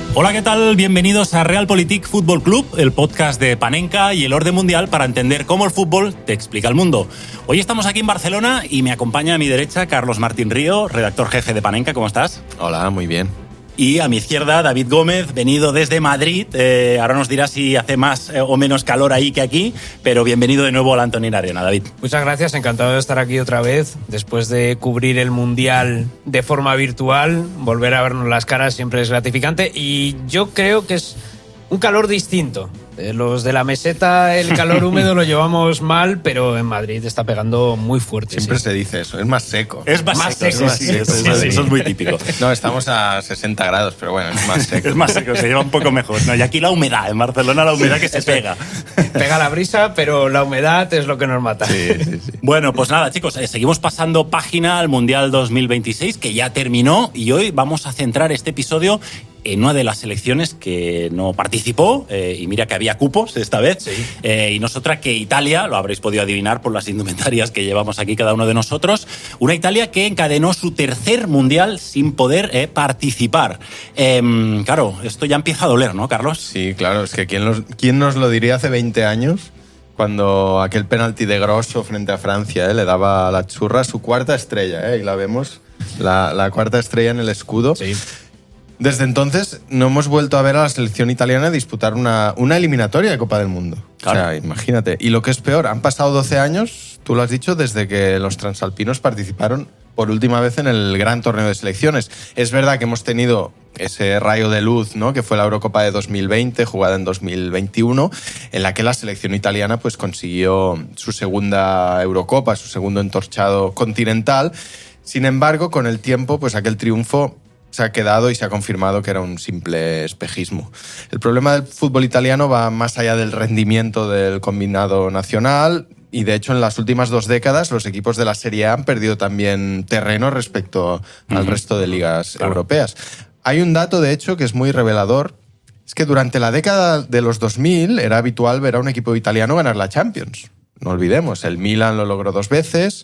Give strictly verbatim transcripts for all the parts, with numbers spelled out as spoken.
Hola, ¿qué tal? Bienvenidos a Realpolitik Fútbol Club, el podcast de Panenka y el orden mundial para entender cómo el fútbol te explica el mundo. Hoy estamos aquí en Barcelona y me acompaña a mi derecha Carlos Martín Río, redactor jefe de Panenka. ¿Cómo estás? Hola, muy bien. Y a mi izquierda, David Gómez, venido desde Madrid. Eh, ahora nos dirá si hace más eh, o menos calor ahí que aquí, pero bienvenido de nuevo a la Antonina Arena, David. Muchas gracias, encantado de estar aquí otra vez. Después de cubrir el Mundial de forma virtual, volver a vernos las caras siempre es gratificante y yo creo que es un calor distinto. Los de la meseta, el calor húmedo lo llevamos mal, pero en Madrid está pegando muy fuerte. Siempre sí. se dice eso, es más seco. Es más, más seco, seco, sí, sí, sí, eso, sí, sí. Eso es muy típico. No, estamos a sesenta grados, pero bueno, es más seco. Es más seco, se lleva un poco mejor. No, y aquí la humedad, en Barcelona la humedad que se pega. Pega la brisa, pero la humedad es lo que nos mata. Sí, sí, sí. Bueno, pues nada, chicos, eh, seguimos pasando página al Mundial dos mil veintiséis, que ya terminó, y hoy vamos a centrar este episodio en una de las selecciones que no participó, eh, y mira que había cupos esta vez, sí. eh, y no es otra que Italia, lo habréis podido adivinar por las indumentarias que llevamos aquí cada uno de nosotros, una Italia que encadenó su tercer Mundial sin poder eh, participar. Eh, claro, esto ya empieza a doler, ¿no, Carlos? Sí, claro, es que ¿quién, los, quién nos lo diría hace veinte años? Cuando aquel penalti de Grosso frente a Francia eh, le daba a la churra su cuarta estrella, eh, y la vemos, la, la cuarta estrella en el escudo. Sí. Desde entonces no hemos vuelto a ver a la selección italiana disputar una, una eliminatoria de Copa del Mundo. Claro. O sea, imagínate. Y lo que es peor, han pasado doce años, tú lo has dicho, desde que los transalpinos participaron por última vez en el gran torneo de selecciones. Es verdad que hemos tenido ese rayo de luz, ¿no?, que fue la Eurocopa de dos mil veinte, jugada en dos mil veintiuno, en la que la selección italiana pues, consiguió su segunda Eurocopa, su segundo entorchado continental. Sin embargo, con el tiempo, pues aquel triunfo se ha quedado y se ha confirmado que era un simple espejismo. El problema del fútbol italiano va más allá del rendimiento del combinado nacional y, de hecho, en las últimas dos décadas los equipos de la Serie A han perdido también terreno respecto uh-huh. al resto de ligas claro. europeas. Hay un dato, de hecho, que es muy revelador. Es que durante la década de los dos mil era habitual ver a un equipo italiano ganar la Champions. No olvidemos, el Milan lo logró dos veces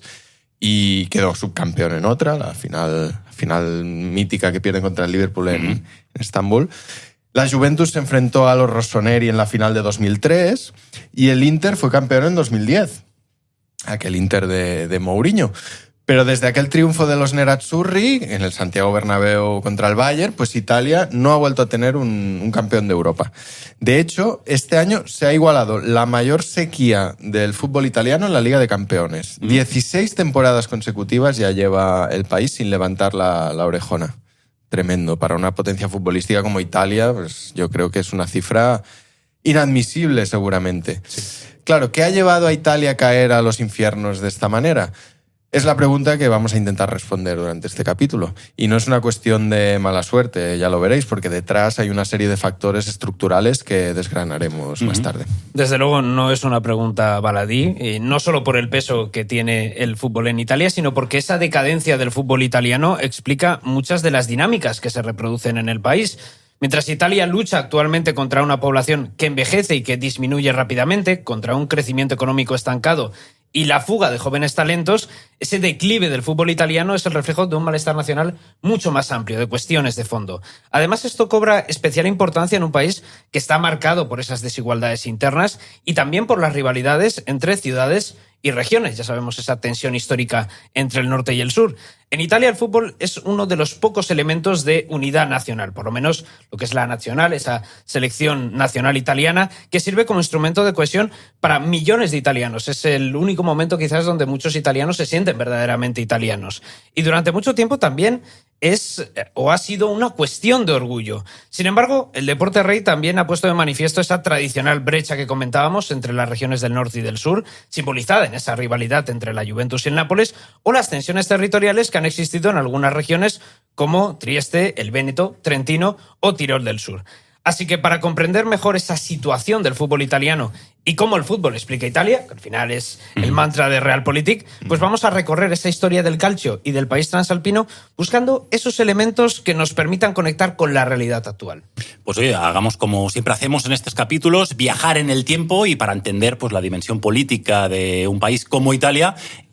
y quedó subcampeón en otra, la final, final mítica que pierden contra el Liverpool en, uh-huh. en Estambul. La Juventus se enfrentó a los rossoneri en la final de dos mil tres y el Inter fue campeón en dos mil diez, aquel Inter de, de Mourinho. Pero desde aquel triunfo de los Nerazzurri en el Santiago Bernabéu contra el Bayern, pues Italia no ha vuelto a tener un, un campeón de Europa. De hecho, este año se ha igualado la mayor sequía del fútbol italiano en la Liga de Campeones. Mm. dieciséis temporadas consecutivas ya lleva el país sin levantar la, la orejona. Tremendo. Para una potencia futbolística como Italia, pues yo creo que es una cifra inadmisible seguramente. Sí. Claro, ¿qué ha llevado a Italia a caer a los infiernos de esta manera? Es la pregunta que vamos a intentar responder durante este capítulo. Y no es una cuestión de mala suerte, ya lo veréis, porque detrás hay una serie de factores estructurales que desgranaremos uh-huh. más tarde. Desde luego no es una pregunta baladí, y no solo por el peso que tiene el fútbol en Italia, sino porque esa decadencia del fútbol italiano explica muchas de las dinámicas que se reproducen en el país. Mientras Italia lucha actualmente contra una población que envejece y que disminuye rápidamente, contra un crecimiento económico estancado y la fuga de jóvenes talentos, ese declive del fútbol italiano es el reflejo de un malestar nacional mucho más amplio, de cuestiones de fondo. Además, esto cobra especial importancia en un país que está marcado por esas desigualdades internas y también por las rivalidades entre ciudades y regiones. Ya sabemos esa tensión histórica entre el norte y el sur. En Italia el fútbol es uno de los pocos elementos de unidad nacional, por lo menos lo que es la nacional, esa selección nacional italiana, que sirve como instrumento de cohesión para millones de italianos. Es el único momento quizás donde muchos italianos se sienten verdaderamente italianos. Y durante mucho tiempo también es o ha sido una cuestión de orgullo. Sin embargo, el deporte rey también ha puesto de manifiesto esa tradicional brecha que comentábamos entre las regiones del norte y del sur, simbolizada en esa rivalidad entre la Juventus y el Nápoles, o las tensiones territoriales que han existido en algunas regiones como Trieste, el Véneto, Trentino o Tirol del Sur. Así que para comprender mejor esa situación del fútbol italiano y cómo el fútbol explica Italia, que al final es el mantra de Realpolitik, pues vamos a recorrer esa historia del calcio y del país transalpino buscando esos elementos que nos permitan conectar con la realidad actual. Pues oye, hagamos como siempre hacemos en estos capítulos, viajar en el tiempo y para entender pues la dimensión política de un país como Italia,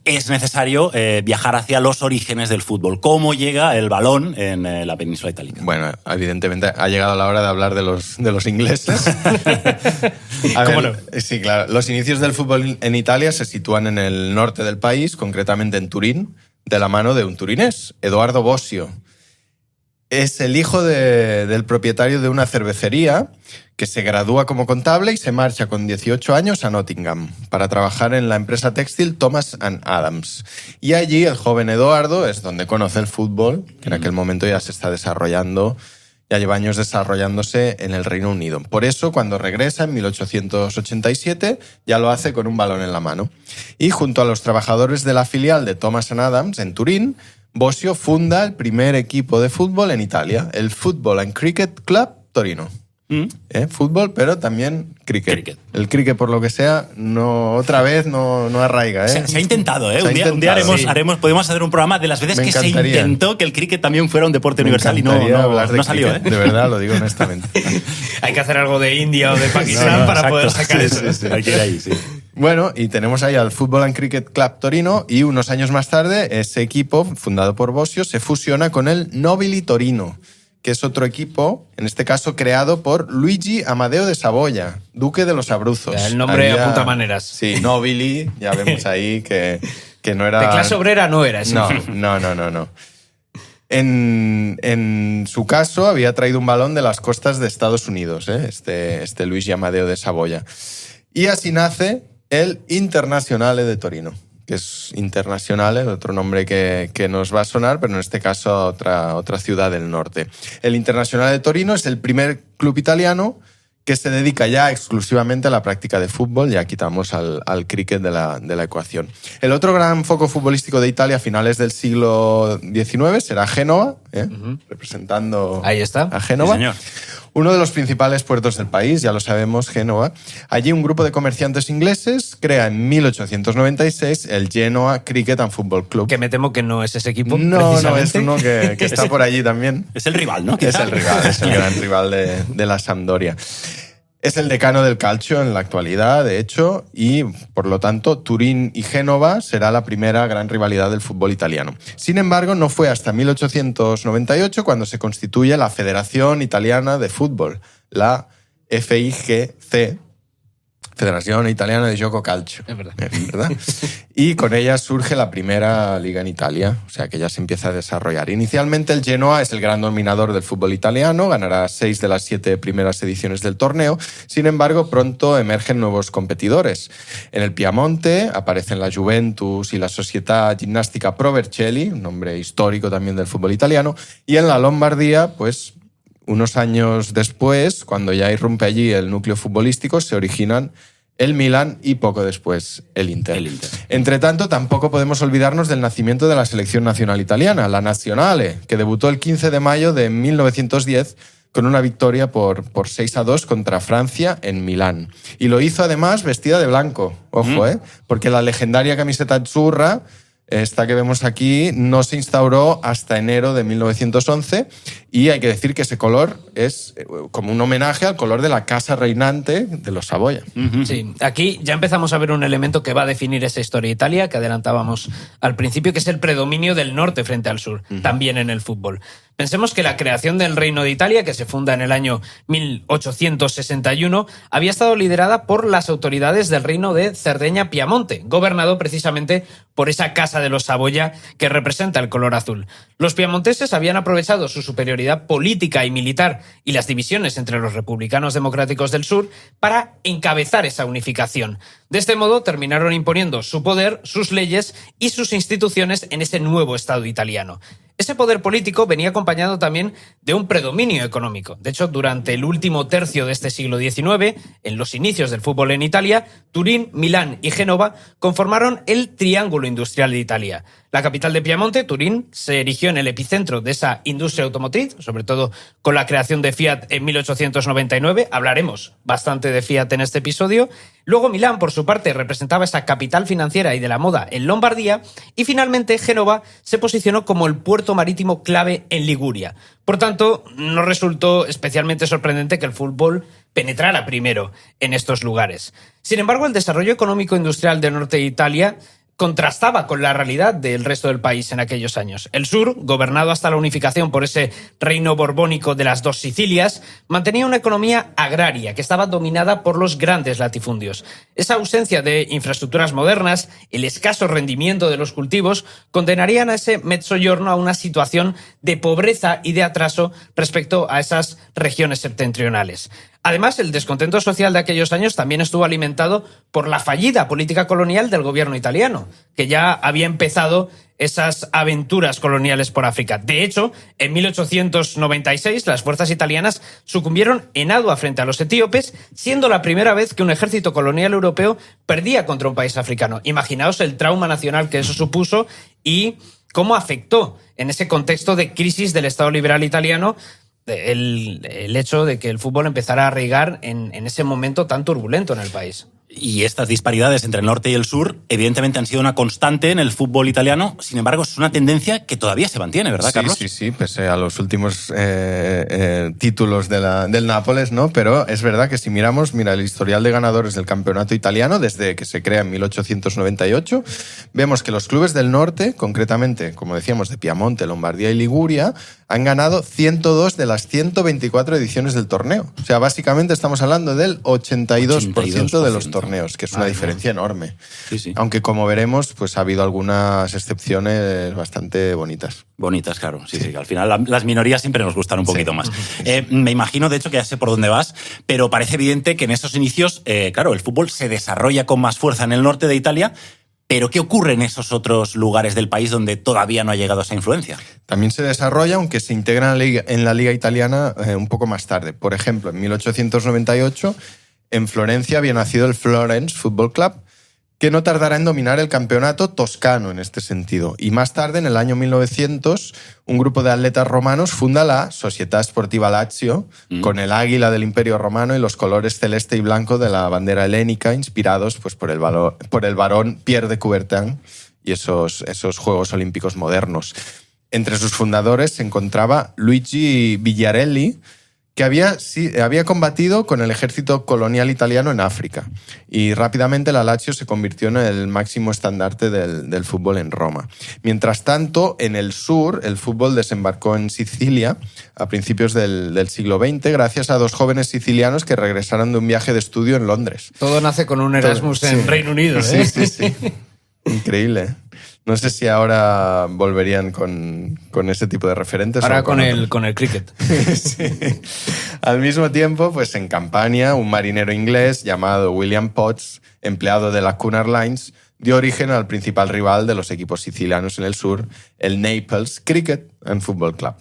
es necesario eh, viajar hacia los orígenes del fútbol. ¿Cómo llega el balón en eh, la península itálica? Bueno, evidentemente ha llegado la hora de hablar de los, de los ingleses. A ¿Cómo ver, no? Sí, claro. Los inicios del fútbol en Italia se sitúan en el norte del país, concretamente en Turín, de la mano de un turinés, Edoardo Bosio. Es el hijo de, del propietario de una cervecería que se gradúa como contable y se marcha con dieciocho años a Nottingham para trabajar en la empresa textil Thomas and Adams. Y allí el joven Edoardo es donde conoce el fútbol, que en aquel momento ya se está desarrollando, ya lleva años desarrollándose en el Reino Unido. Por eso, cuando regresa en mil ochocientos ochenta y siete, ya lo hace con un balón en la mano. Y junto a los trabajadores de la filial de Thomas and Adams en Turín, Bosio funda el primer equipo de fútbol en Italia, el Football and Cricket Club Torino. ¿Mm? ¿Eh? Fútbol, pero también cricket. cricket. El cricket, por lo que sea, no otra vez no, no arraiga. ¿eh? Se, se ha intentado, ¿eh? Se un, día, intentado, un día haremos, sí. haremos, podemos hacer un programa de las veces Me que encantaría. se intentó que el cricket también fuera un deporte Me universal y no, no, hablar de no salió. cricket, ¿eh? De verdad, lo digo honestamente. Hay que hacer algo de India o de Pakistán No, no, para exacto. poder sacar Sí, eso. sí, sí. Hay que ir ahí, sí. Bueno, y tenemos ahí al Football and Cricket Club Torino y unos años más tarde ese equipo, fundado por Bosio, se fusiona con el Nobili Torino, que es otro equipo, en este caso creado por Luigi Amadeo de Saboya, duque de los Abruzos. El nombre Había- apunta maneras. Sí, Nobili, ya vemos ahí que, que no era... De clase obrera no era ese. No, no, no, no, no. En, en su caso, había traído un balón de las costas de Estados Unidos, ¿eh? este, este Luigi Amadeo de Saboya. Y así nace el Internazionale de Torino, que es Internazionale, otro nombre que, que nos va a sonar, pero en este caso otra, otra ciudad del norte. El Internazionale de Torino es el primer club italiano que se dedica ya exclusivamente a la práctica de fútbol, ya quitamos al, al cricket de la, de la ecuación. El otro gran foco futbolístico de Italia a finales del siglo diecinueve será Génova, ¿eh? uh-huh. representando Ahí está. a Génova. Sí, señor. Uno de los principales puertos del país, ya lo sabemos, Génova. Allí un grupo de comerciantes ingleses crea en mil ochocientos noventa y seis el Genoa Cricket and Football Club. Que me temo que no es ese equipo. No, no, es uno que, que está por allí también. Es el rival, ¿no? Es Quizá. el rival, es el gran rival de, de la Sampdoria. Es el decano del calcio en la actualidad, de hecho, y por lo tanto Turín y Génova será la primera gran rivalidad del fútbol italiano. Sin embargo, no fue hasta mil ochocientos noventa y ocho cuando se constituye la Federación Italiana de Fútbol, la F I G C, Federación Italiana de Gioco Calcio. Es verdad. Es verdad. Y con ella surge la primera liga en Italia, o sea que ya se empieza a desarrollar. Inicialmente el Genoa es el gran dominador del fútbol italiano, ganará seis de las siete primeras ediciones del torneo. Sin embargo, pronto emergen nuevos competidores. En el Piamonte aparecen la Juventus y la Società Ginnastica Pro Vercelli, un nombre histórico también del fútbol italiano. Y en la Lombardía, pues unos años después, cuando ya irrumpe allí el núcleo futbolístico, se originan el Milan y poco después el Inter. El Inter. Entre tanto, tampoco podemos olvidarnos del nacimiento de la selección nacional italiana, la Nazionale, que debutó el quince de mayo de mil novecientos diez con una victoria por, por seis a dos contra Francia en Milán. Y lo hizo además vestida de blanco, ojo, mm. ¿eh? Porque la legendaria camiseta azzurra, esta que vemos aquí, no se instauró hasta enero de mil novecientos once y hay que decir que ese color es como un homenaje al color de la casa reinante de los Saboya. Uh-huh. Sí, aquí ya empezamos a ver un elemento que va a definir esa historia de Italia, que adelantábamos al principio, que es el predominio del norte frente al sur, uh-huh. también en el fútbol. Pensemos que la creación del Reino de Italia, que se funda en el año mil ochocientos sesenta y uno, había estado liderada por las autoridades del Reino de Cerdeña-Piamonte, gobernado precisamente por esa casa de los Saboya que representa el color azul. Los piamonteses habían aprovechado su superioridad política y militar y las divisiones entre los republicanos democráticos del sur para encabezar esa unificación. De este modo terminaron imponiendo su poder, sus leyes y sus instituciones en ese nuevo Estado italiano. Ese poder político venía acompañado también de un predominio económico. De hecho, durante el último tercio de este siglo diecinueve, en los inicios del fútbol en Italia, Turín, Milán y Génova conformaron el triángulo industrial de Italia. La capital de Piamonte, Turín, se erigió en el epicentro de esa industria automotriz, sobre todo con la creación de Fiat en mil ochocientos noventa y nueve. Hablaremos bastante de Fiat en este episodio. Luego Milán, por su parte, representaba esa capital financiera y de la moda en Lombardía. Y finalmente Génova se posicionó como el puerto marítimo clave en Liguria. Por tanto, no resultó especialmente sorprendente que el fútbol penetrara primero en estos lugares. Sin embargo, el desarrollo económico industrial del norte de Italia contrastaba con la realidad del resto del país en aquellos años. El sur, gobernado hasta la unificación por ese reino borbónico de las dos Sicilias, mantenía una economía agraria que estaba dominada por los grandes latifundios. Esa ausencia de infraestructuras modernas, el escaso rendimiento de los cultivos, condenarían a ese Mezzogiorno a una situación de pobreza y de atraso respecto a esas regiones septentrionales. Además, el descontento social de aquellos años también estuvo alimentado por la fallida política colonial del gobierno italiano, que ya había empezado esas aventuras coloniales por África. De hecho, en mil ochocientos noventa y seis las fuerzas italianas sucumbieron en Adua frente a los etíopes, siendo la primera vez que un ejército colonial europeo perdía contra un país africano. Imaginaos el trauma nacional que eso supuso y cómo afectó en ese contexto de crisis del Estado liberal italiano El, el hecho de que el fútbol empezara a arraigar en, en ese momento tan turbulento en el país. Y estas disparidades entre el norte y el sur, evidentemente, han sido una constante en el fútbol italiano. Sin embargo, es una tendencia que todavía se mantiene, ¿verdad, sí, Carlos? Sí, sí, pese a los últimos eh, eh, títulos de la, del Nápoles, ¿no? Pero es verdad que si miramos, mira, el historial de ganadores del campeonato italiano, desde que se crea en mil ochocientos noventa y ocho, vemos que los clubes del norte, concretamente, como decíamos, de Piamonte, Lombardía y Liguria, han ganado ciento dos de las ciento veinticuatro ediciones del torneo. O sea, básicamente estamos hablando del ochenta y dos por ciento de los torneos. Torneos, que es una ah, diferencia enorme. Sí, sí. Aunque, como veremos, pues ha habido algunas excepciones bastante bonitas. Bonitas, claro. Sí, sí, sí. Al final la, las minorías siempre nos gustan un poquito sí. más. Eh, me imagino, de hecho, que ya sé por dónde vas, pero parece evidente que en esos inicios, eh, claro, el fútbol se desarrolla con más fuerza en el norte de Italia. ¿Pero qué ocurre en esos otros lugares del país donde todavía no ha llegado esa influencia? También se desarrolla, aunque se integra en la liga, en la liga italiana eh, un poco más tarde. Por ejemplo, en mil ochocientos noventa y ocho... en Florencia había nacido el Florence Football Club, que no tardará en dominar el campeonato toscano en este sentido. Y más tarde, en el año mil novecientos, un grupo de atletas romanos funda la Società Sportiva Lazio, mm. con el águila del Imperio Romano y los colores celeste y blanco de la bandera helénica, inspirados pues, por, el valor, por el varón Pierre de Coubertin y esos, esos Juegos Olímpicos modernos. Entre sus fundadores se encontraba Luigi Villarelli, que había, sí, había combatido con el ejército colonial italiano en África. Y rápidamente la Lazio se convirtió en el máximo estandarte del, del fútbol en Roma. Mientras tanto, en el sur, el fútbol desembarcó en Sicilia a principios del, del siglo veinte, gracias a dos jóvenes sicilianos que regresaron de un viaje de estudio en Londres. Todo nace con un Erasmus Todo, en sí. Reino Unido, ¿eh? Sí, sí, sí. Increíble. No sé si ahora volverían con, con ese tipo de referentes. Ahora con, con, el, con el cricket. Sí. Al mismo tiempo, pues en Campania, un marinero inglés llamado William Potts, empleado de la Cunard Lines, dio origen al principal rival de los equipos sicilianos en el sur, el Naples Cricket and Football Club.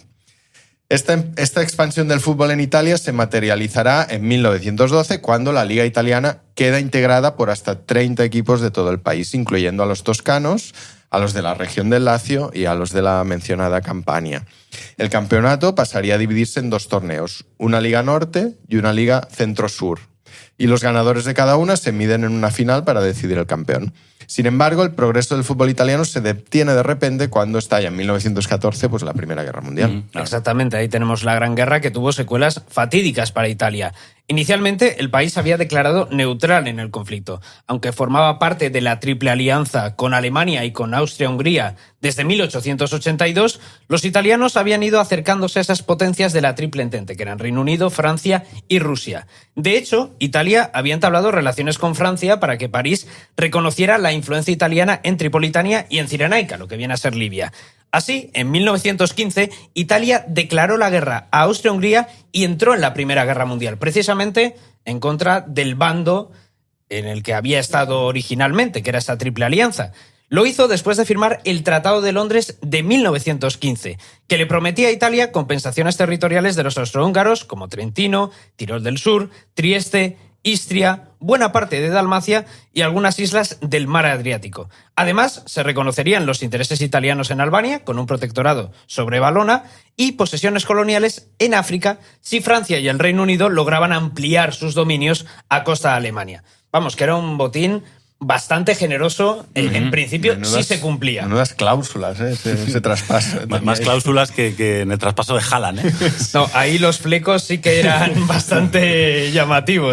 Esta, esta expansión del fútbol en Italia se materializará en mil novecientos doce, cuando la Liga Italiana queda integrada por hasta treinta equipos de todo el país, incluyendo a los toscanos, a los de la región del Lacio y a los de la mencionada Campania. El campeonato pasaría a dividirse en dos torneos, una Liga Norte y una Liga Centro-Sur, y los ganadores de cada una se miden en una final para decidir el campeón. Sin embargo, el progreso del fútbol italiano se detiene de repente cuando estalla en mil novecientos catorce pues, la Primera Guerra Mundial. Mm, claro. Exactamente, ahí tenemos la Gran Guerra que tuvo secuelas fatídicas para Italia. Inicialmente, el país había declarado neutral en el conflicto. Aunque formaba parte de la Triple Alianza con Alemania y con Austria-Hungría desde mil ochocientos ochenta y dos, los italianos habían ido acercándose a esas potencias de la Triple Entente, que eran Reino Unido, Francia y Rusia. De hecho, Italia había entablado relaciones con Francia para que París reconociera la influencia italiana en Tripolitania y en Cirenaica, lo que viene a ser Libia. Así, en mil novecientos quince, Italia declaró la guerra a Austria-Hungría y entró en la Primera Guerra Mundial, precisamente en contra del bando en el que había estado originalmente, que era esa Triple Alianza. Lo hizo después de firmar el Tratado de Londres de mil novecientos quince, que le prometía a Italia compensaciones territoriales de los austrohúngaros, como Trentino, Tirol del Sur, Trieste, Istria, buena parte de Dalmacia y algunas islas del mar Adriático. Además, se reconocerían los intereses italianos en Albania, con un protectorado sobre Valona, y posesiones coloniales en África si Francia y el Reino Unido lograban ampliar sus dominios a costa de Alemania. Vamos, que era un botín bastante generoso, mm-hmm. en principio menudas, sí se cumplía. Menudas cláusulas, ¿eh? ese, ese traspaso. Más, más cláusulas que, que en el traspaso de Haaland, ¿eh? No, ahí los flecos sí que eran bastante llamativos.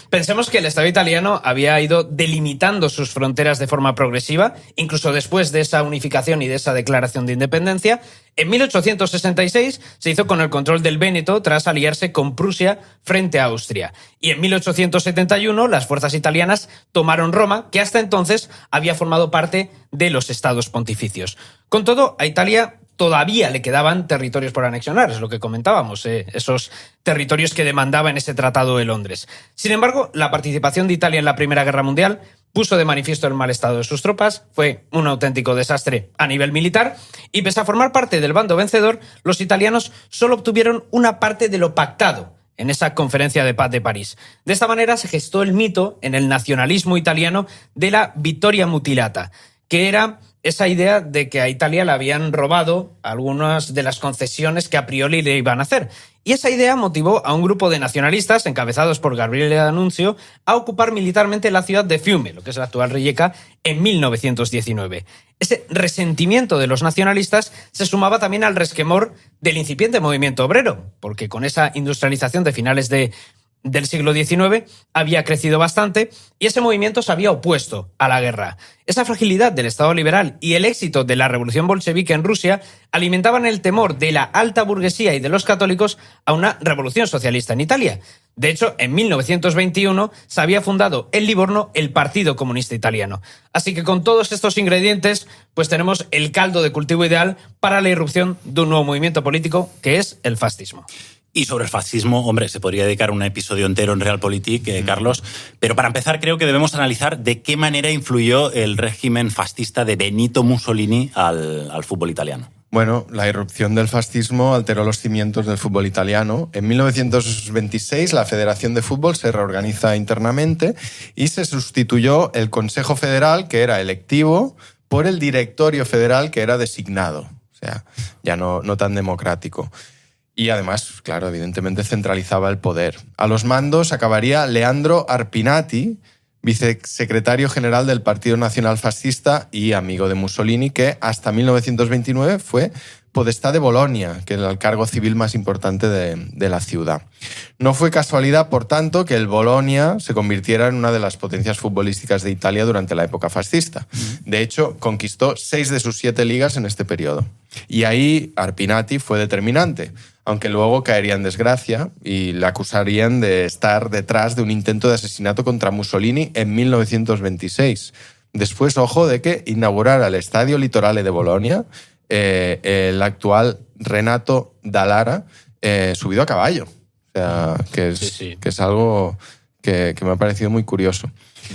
Pensemos que el Estado italiano había ido delimitando sus fronteras de forma progresiva, incluso después de esa unificación y de esa declaración de independencia. En mil ochocientos sesenta y seis se hizo con el control del Véneto tras aliarse con Prusia frente a Austria. Y en mil ochocientos setenta y uno las fuerzas italianas tomaron Roma, que hasta entonces había formado parte de los estados pontificios. Con todo, a Italia todavía le quedaban territorios por anexionar, es lo que comentábamos, eh, esos territorios que demandaba en ese Tratado de Londres. Sin embargo, la participación de Italia en la Primera Guerra Mundial puso de manifiesto el mal estado de sus tropas, fue un auténtico desastre a nivel militar, y pese a formar parte del bando vencedor, los italianos solo obtuvieron una parte de lo pactado en esa conferencia de paz de París. De esta manera se gestó el mito en el nacionalismo italiano de la vittoria mutilata, que era esa idea de que a Italia le habían robado algunas de las concesiones que a priori le iban a hacer. Y esa idea motivó a un grupo de nacionalistas, encabezados por Gabriele D'Annunzio, a ocupar militarmente la ciudad de Fiume, lo que es la actual Rijeka, en mil novecientos diecinueve. Ese resentimiento de los nacionalistas se sumaba también al resquemor del incipiente movimiento obrero, porque con esa industrialización de finales de del siglo diecinueve había crecido bastante y ese movimiento se había opuesto a la guerra. Esa fragilidad del Estado liberal y el éxito de la revolución bolchevique en Rusia alimentaban el temor de la alta burguesía y de los católicos a una revolución socialista en Italia. De hecho, en mil novecientos veintiuno se había fundado en Livorno el Partido Comunista Italiano. Así que con todos estos ingredientes, pues tenemos el caldo de cultivo ideal para la irrupción de un nuevo movimiento político que es el fascismo. Y sobre el fascismo, hombre, se podría dedicar un episodio entero en Realpolitik, eh, Carlos, pero para empezar creo que debemos analizar de qué manera influyó el régimen fascista de Benito Mussolini al, al fútbol italiano. Bueno, la irrupción del fascismo alteró los cimientos del fútbol italiano. En mil novecientos veintiséis la Federación de Fútbol se reorganiza internamente y se sustituyó el Consejo Federal, que era electivo, por el Directorio Federal, que era designado. O sea, ya no, no tan democrático. Y además, claro, evidentemente centralizaba el poder. A los mandos acabaría Leandro Arpinati, vicesecretario general del Partido Nacional Fascista y amigo de Mussolini, que hasta mil novecientos veintinueve fue podestá de Bolonia, que era el cargo civil más importante de, de la ciudad. No fue casualidad, por tanto, que el Bolonia se convirtiera en una de las potencias futbolísticas de Italia durante la época fascista. De hecho, conquistó seis de sus siete ligas en este periodo. Y ahí Arpinati fue determinante, aunque luego caería en desgracia y le acusarían de estar detrás de un intento de asesinato contra Mussolini en mil novecientos veintiséis. Después, ojo, de que inaugurara el Estadio Litorale de Bolonia eh, el actual Renato Dallara eh, subido a caballo. O sea, que es, sí, sí. Que es algo que, que me ha parecido muy curioso.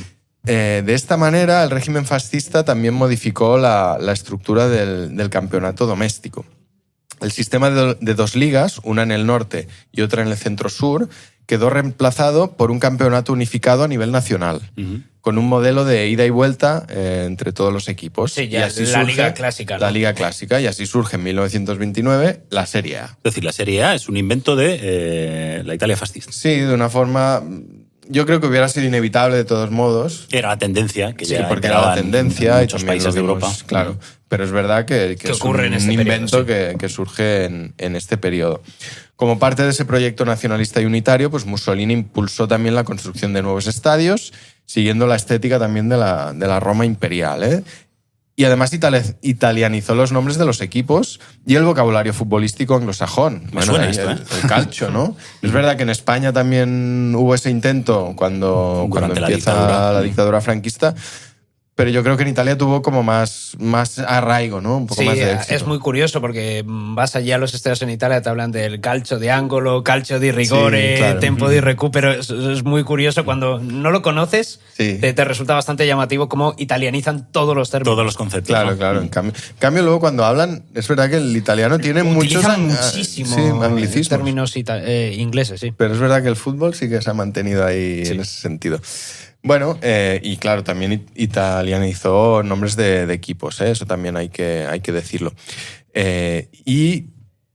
Eh, de esta manera, el régimen fascista también modificó la, la estructura del, del campeonato doméstico. El sistema de, de dos ligas, una en el norte y otra en el centro-sur, quedó reemplazado por un campeonato unificado a nivel nacional, uh-huh. con un modelo de ida y vuelta eh, entre todos los equipos. Sí, ya y así la surge Liga Clásica. ¿no? La Liga Clásica, y así surge en mil novecientos veintinueve la Serie A. Es decir, la Serie A es un invento de eh, la Italia fascista. Sí, de una forma... Yo creo que hubiera sido inevitable de todos modos. Era la tendencia. Que sí, ya porque era la tendencia. En muchos y países de vimos, Europa. Claro, pero es verdad que, que es un, en este un invento periodo, sí. que, que surge en, en este periodo. Como parte de ese proyecto nacionalista y unitario, pues Mussolini impulsó también la construcción de nuevos estadios, siguiendo la estética también de la, de la Roma imperial, ¿eh? Y además itali- italianizó los nombres de los equipos y el vocabulario futbolístico anglosajón. Me bueno, suena ahí esto, el, ¿eh? el calcio, ¿no? Es verdad que en España también hubo ese intento cuando, cuando la empieza dictadura. la dictadura franquista, pero yo creo que en Italia tuvo como más, más arraigo, ¿no? Un poco Sí, más de éxito. es muy curioso porque vas allí a los estadios en Italia, te hablan del calcio de ángulo, calcio di rigore, Sí, claro. tempo di recupero. Es, es muy curioso. Cuando no lo conoces, Sí. te, te resulta bastante llamativo cómo italianizan todos los términos. Todos los conceptos. Claro, ¿no? claro. En cambio, en cambio, luego cuando hablan, es verdad que el italiano tiene muchos Utilizan ang- muchísimo sí, anglicismos. términos ita- eh, ingleses, sí. Pero es verdad que el fútbol sí que se ha mantenido ahí Sí. en ese sentido. Bueno, eh, y claro, también it- italianizó nombres de, de equipos, ¿eh? Eso también hay que, hay que decirlo. Eh, y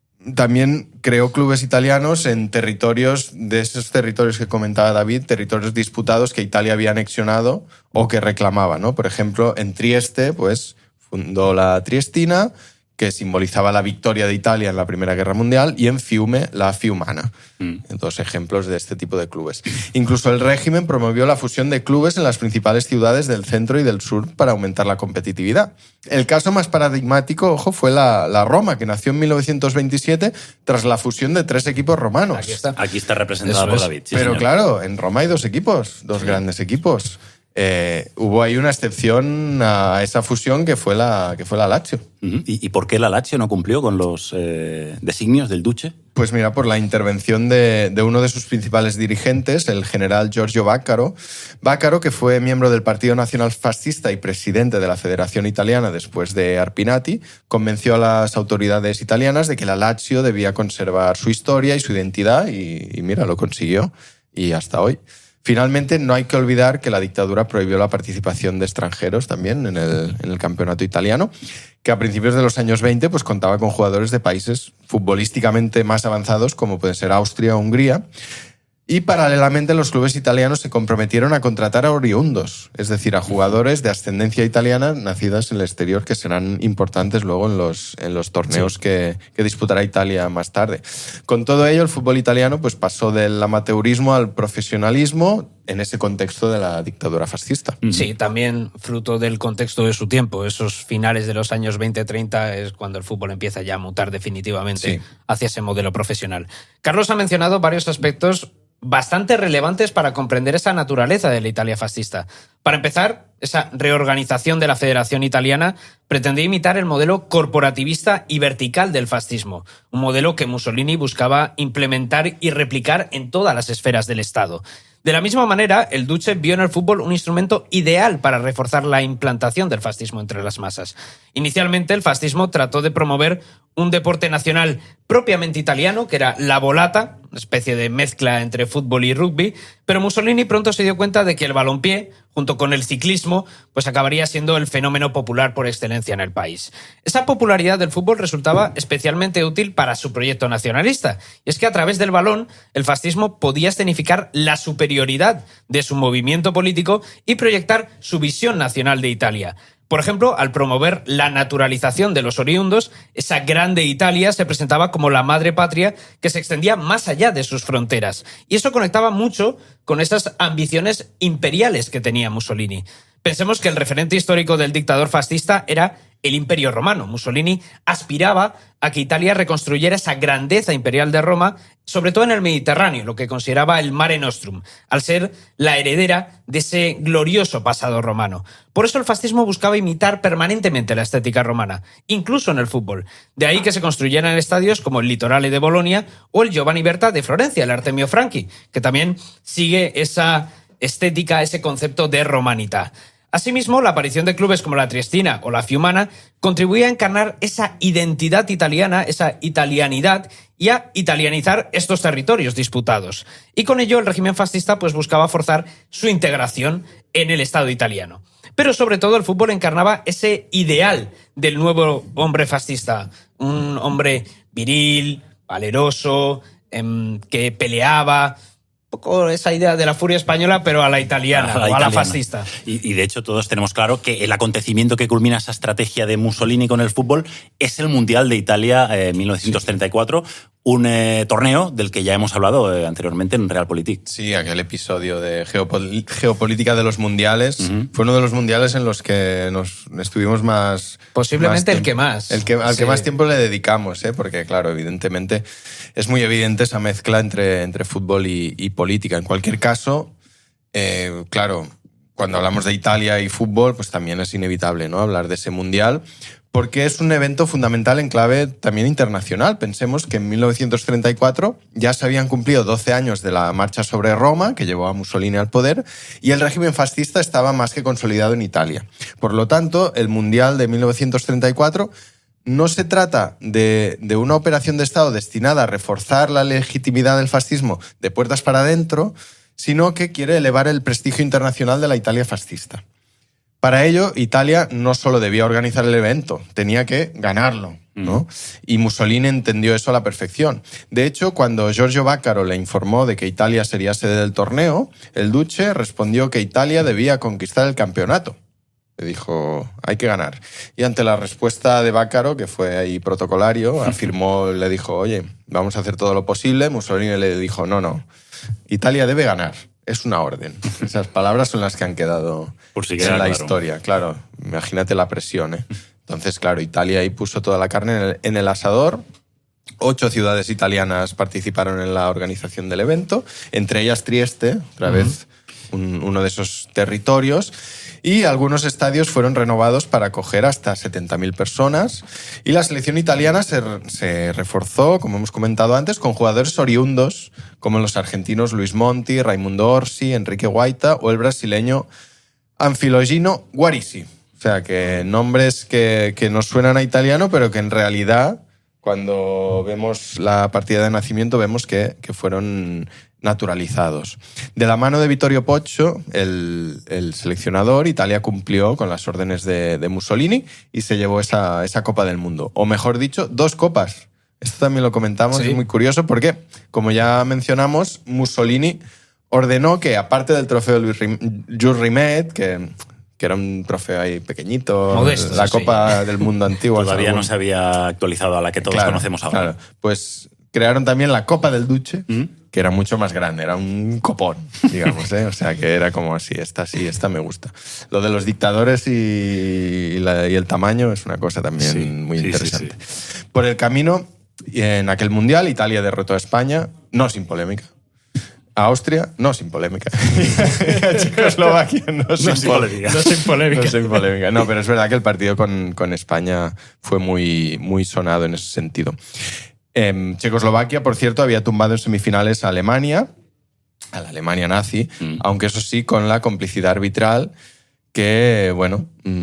también creó clubes italianos en territorios, de esos territorios que comentaba David, territorios disputados que Italia había anexionado o que reclamaba, ¿no? Por ejemplo, en Trieste, pues fundó la Triestina, que simbolizaba la victoria de Italia en la Primera Guerra Mundial, y en Fiume, la Fiumana. Mm. Dos ejemplos de este tipo de clubes. Incluso el régimen promovió la fusión de clubes en las principales ciudades del centro y del sur para aumentar la competitividad. El caso más paradigmático, ojo, fue la, la Roma, que nació en mil novecientos veintisiete tras la fusión de tres equipos romanos. Aquí está, Aquí está representada por David. Sí, Pero señor. Claro, en Roma hay dos equipos, dos sí. grandes equipos. Eh, hubo ahí una excepción a esa fusión que fue la, que fue la Lazio. Uh-huh. ¿Y, ¿Y por qué la Lazio no cumplió con los eh, designios del Duce? Pues mira, por la intervención de, de uno de sus principales dirigentes, el general Giorgio Vaccaro. Vaccaro, que fue miembro del Partido Nacional Fascista y presidente de la Federación Italiana después de Arpinati, convenció a las autoridades italianas de que la Lazio debía conservar su historia y su identidad, y, y mira, lo consiguió, y hasta hoy. Finalmente, no hay que olvidar que la dictadura prohibió la participación de extranjeros también en el, en el campeonato italiano, que a principios de los años veinte pues, contaba con jugadores de países futbolísticamente más avanzados, como pueden ser Austria o Hungría. Y paralelamente los clubes italianos se comprometieron a contratar a oriundos, es decir, a jugadores de ascendencia italiana nacidas en el exterior, que serán importantes luego en los, en los torneos sí. que, que disputará Italia más tarde. Con todo ello, el fútbol italiano pues, pasó del amateurismo al profesionalismo en ese contexto de la dictadura fascista. Sí, también fruto del contexto de su tiempo. Esos finales de los años veinte treinta es cuando el fútbol empieza ya a mutar definitivamente sí. hacia ese modelo profesional. Carlos ha mencionado varios aspectos bastante relevantes para comprender esa naturaleza de la Italia fascista. Para empezar, esa reorganización de la Federación Italiana pretendía imitar el modelo corporativista y vertical del fascismo, un modelo que Mussolini buscaba implementar y replicar en todas las esferas del Estado. De la misma manera, el Duce vio en el fútbol un instrumento ideal para reforzar la implantación del fascismo entre las masas. Inicialmente, el fascismo trató de promover un deporte nacional propiamente italiano, que era la volata, una especie de mezcla entre fútbol y rugby, pero Mussolini pronto se dio cuenta de que el balompié, junto con el ciclismo, pues acabaría siendo el fenómeno popular por excelencia en el país. Esa popularidad del fútbol resultaba especialmente útil para su proyecto nacionalista, y es que a través del balón el fascismo podía escenificar la superioridad de su movimiento político y proyectar su visión nacional de Italia. Por ejemplo, al promover la naturalización de los oriundos, esa grande Italia se presentaba como la madre patria que se extendía más allá de sus fronteras. Y eso conectaba mucho con esas ambiciones imperiales que tenía Mussolini. Pensemos que el referente histórico del dictador fascista era el Imperio Romano. Mussolini aspiraba a que Italia reconstruyera esa grandeza imperial de Roma, sobre todo en el Mediterráneo, lo que consideraba el Mare Nostrum, al ser la heredera de ese glorioso pasado romano. Por eso el fascismo buscaba imitar permanentemente la estética romana, incluso en el fútbol. De ahí que se construyeran estadios como el Litorale de Bolonia o el Giovanni Berta de Florencia, el Artemio Franchi, que también sigue esa estética, ese concepto de romanidad. Asimismo, la aparición de clubes como la Triestina o la Fiumana contribuía a encarnar esa identidad italiana, esa italianidad, y a italianizar estos territorios disputados. Y con ello el régimen fascista pues, buscaba forzar su integración en el Estado italiano. Pero sobre todo el fútbol encarnaba ese ideal del nuevo hombre fascista, un hombre viril, valeroso, eh, que peleaba. Un poco esa idea de la furia española, pero a la italiana, a la, o a la fascista. Y, y de hecho todos tenemos claro que el acontecimiento que culmina esa estrategia de Mussolini con el fútbol es el Mundial de Italia eh, mil novecientos treinta y cuatro, sí. un eh, torneo del que ya hemos hablado eh, anteriormente en Realpolitik. Sí, aquel episodio de geopol- geopolítica de los mundiales uh-huh. fue uno de los mundiales en los que nos estuvimos más... Posiblemente más el que más. El que, al sí. que más tiempo le dedicamos, ¿eh? Porque claro, evidentemente es muy evidente esa mezcla entre, entre fútbol y, y política. En cualquier caso, eh, claro, cuando hablamos de Italia y fútbol, pues también es inevitable, ¿no? Hablar de ese mundial, porque es un evento fundamental en clave también internacional. Pensemos que en mil novecientos treinta y cuatro ya se habían cumplido doce años de la marcha sobre Roma, que llevó a Mussolini al poder, y el régimen fascista estaba más que consolidado en Italia. Por lo tanto, el Mundial de mil novecientos treinta y cuatro no se trata de, de una operación de Estado destinada a reforzar la legitimidad del fascismo de puertas para adentro, sino que quiere elevar el prestigio internacional de la Italia fascista. Para ello, Italia no solo debía organizar el evento, tenía que ganarlo, ¿no? Mm. Y Mussolini entendió eso a la perfección. De hecho, cuando Giorgio Vaccaro le informó de que Italia sería sede del torneo, el Duce respondió que Italia debía conquistar el campeonato. Le dijo, hay que ganar. Y ante la respuesta de Bácaro, que fue ahí protocolario, afirmó, le dijo, oye, vamos a hacer todo lo posible. Mussolini le dijo, no, no, Italia debe ganar. Es una orden. Esas palabras son las que han quedado Por si en queda la claro. historia. Claro, imagínate la presión, ¿eh? Entonces, claro, Italia ahí puso toda la carne en el, en el asador. Ocho ciudades italianas participaron en la organización del evento, entre ellas Trieste, otra uh-huh. vez un, uno de esos territorios. Y algunos estadios fueron renovados para acoger hasta setenta mil personas. Y la selección italiana se, se reforzó, como hemos comentado antes, con jugadores oriundos, como los argentinos Luis Monti, Raimundo Orsi, Enrique Guaita o el brasileño Anfilogino Guarisi. O sea, que nombres que, que nos suenan a italiano, pero que en realidad, cuando vemos la partida de nacimiento, vemos que, que fueron naturalizados. De la mano de Vittorio Pozzo, el, el seleccionador, Italia cumplió con las órdenes de, de Mussolini y se llevó esa, esa Copa del Mundo. O mejor dicho, dos copas. Esto también lo comentamos, sí. Es muy curioso porque, como ya mencionamos, Mussolini ordenó que, aparte del trofeo Jules Rimet, que, que era un trofeo ahí pequeñito, modesto, la sí, Copa sí. del Mundo antigua. Todavía no se había actualizado a la que todos claro, conocemos ahora. Claro. Pues crearon también la Copa del Duce, ¿Mm? que era mucho más grande, era un copón, digamos, ¿eh? O sea, que era como así, esta sí, esta me gusta. Lo de los dictadores y, y, la, y el tamaño es una cosa también sí, muy sí, interesante. Sí, sí. Por el camino, en aquel mundial, Italia derrotó a España, no sin polémica. A Austria, no sin polémica. A Checoslovaquia, no, no sin, sin polémica. No sin polémica. No sin polémica. No, pero es verdad que el partido con, con España fue muy, muy sonado en ese sentido. Eh, Checoslovaquia, por cierto, había tumbado en semifinales a Alemania, a la Alemania nazi, mm. aunque eso sí, con la complicidad arbitral que, bueno,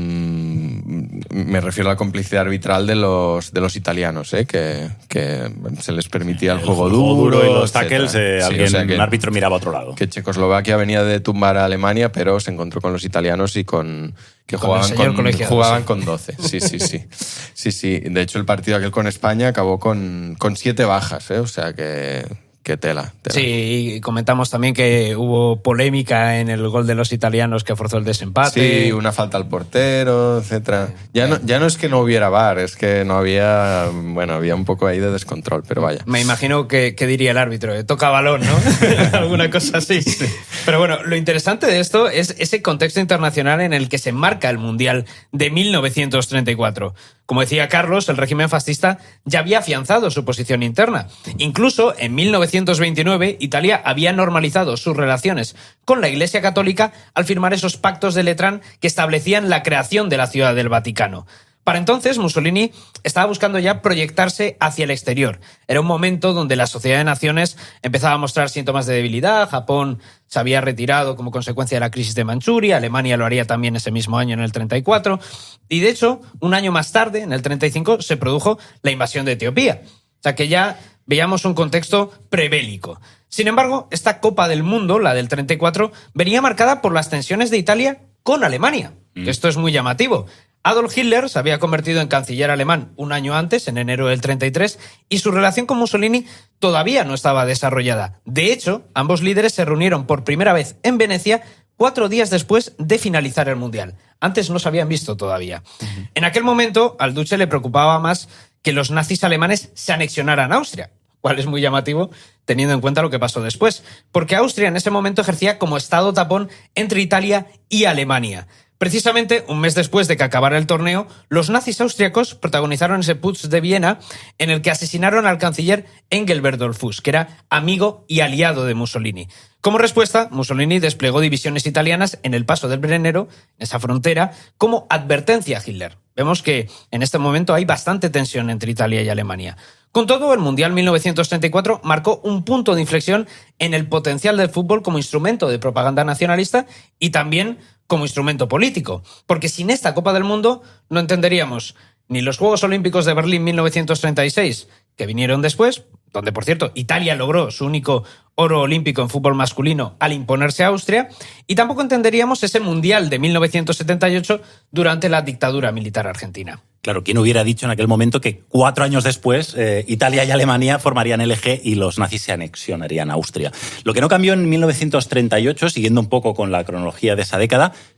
mmm, me refiero a la complicidad arbitral de los, de los italianos, ¿eh? que, que se les permitía el, el juego, juego duro, duro y los tackles, eh, sí, alguien, o sea que, un árbitro miraba a otro lado. Que Checoslovaquia venía de tumbar a Alemania, pero se encontró con los italianos y con... que con jugaban, con, jugaban sí. con doce. Sí, sí, sí. Sí, sí. De hecho, el partido aquel con España acabó con, con siete bajas, ¿eh? O sea que... Qué tela, tela. Sí, y comentamos también que hubo polémica en el gol de los italianos que forzó el desempate. Sí, una falta al portero, etcétera. Ya no, ya no es que no hubiera V A R, es que no había, bueno, había un poco ahí de descontrol, pero vaya. Me imagino que, que diría el árbitro, toca balón, ¿no? Alguna cosa así. Sí. Pero bueno, lo interesante de esto es ese contexto internacional en el que se enmarca el Mundial de mil novecientos treinta y cuatro. Como decía Carlos, el régimen fascista ya había afianzado su posición interna. Incluso en mil novecientos veintinueve, Italia había normalizado sus relaciones con la Iglesia Católica al firmar esos pactos de Letrán que establecían la creación de la Ciudad del Vaticano. Para entonces, Mussolini estaba buscando ya proyectarse hacia el exterior. Era un momento donde la Sociedad de Naciones empezaba a mostrar síntomas de debilidad, Japón se había retirado como consecuencia de la crisis de Manchuria, Alemania lo haría también ese mismo año, en el treinta y cuatro, y de hecho, un año más tarde, en el treinta y cinco, se produjo la invasión de Etiopía. O sea que ya veíamos un contexto prebélico. Sin embargo, esta Copa del Mundo, la del treinta y cuatro, venía marcada por las tensiones de Italia con Alemania. Mm. Esto es muy llamativo. Adolf Hitler se había convertido en canciller alemán un año antes, en enero del treinta y tres, y su relación con Mussolini todavía no estaba desarrollada. De hecho, ambos líderes se reunieron por primera vez en Venecia cuatro días después de finalizar el Mundial. Antes no se habían visto todavía. Uh-huh. En aquel momento, al Duce le preocupaba más que los nazis alemanes se anexionaran a Austria, cual es muy llamativo teniendo en cuenta lo que pasó después, porque Austria en ese momento ejercía como estado tapón entre Italia y Alemania. Precisamente un mes después de que acabara el torneo, los nazis austriacos protagonizaron ese putsch de Viena en el que asesinaron al canciller Engelbert Dollfuss, que era amigo y aliado de Mussolini. Como respuesta, Mussolini desplegó divisiones italianas en el paso del Brennero, en esa frontera, como advertencia a Hitler. Vemos que en este momento hay bastante tensión entre Italia y Alemania. Con todo, el Mundial mil novecientos treinta y cuatro marcó un punto de inflexión en el potencial del fútbol como instrumento de propaganda nacionalista y también como instrumento político, porque sin esta Copa del Mundo no entenderíamos ni los Juegos Olímpicos de Berlín mil novecientos treinta y seis, que vinieron después, donde, por cierto, Italia logró su único oro olímpico en fútbol masculino al imponerse a Austria, y tampoco entenderíamos ese Mundial de mil novecientos setenta y ocho durante la dictadura militar argentina. Claro, ¿quién hubiera dicho en aquel momento que cuatro años después eh, Italia y Alemania formarían el eje y los nazis se anexionarían a Austria? Lo que no cambió en mil novecientos treinta y ocho, siguiendo un poco con la cronología de esa década,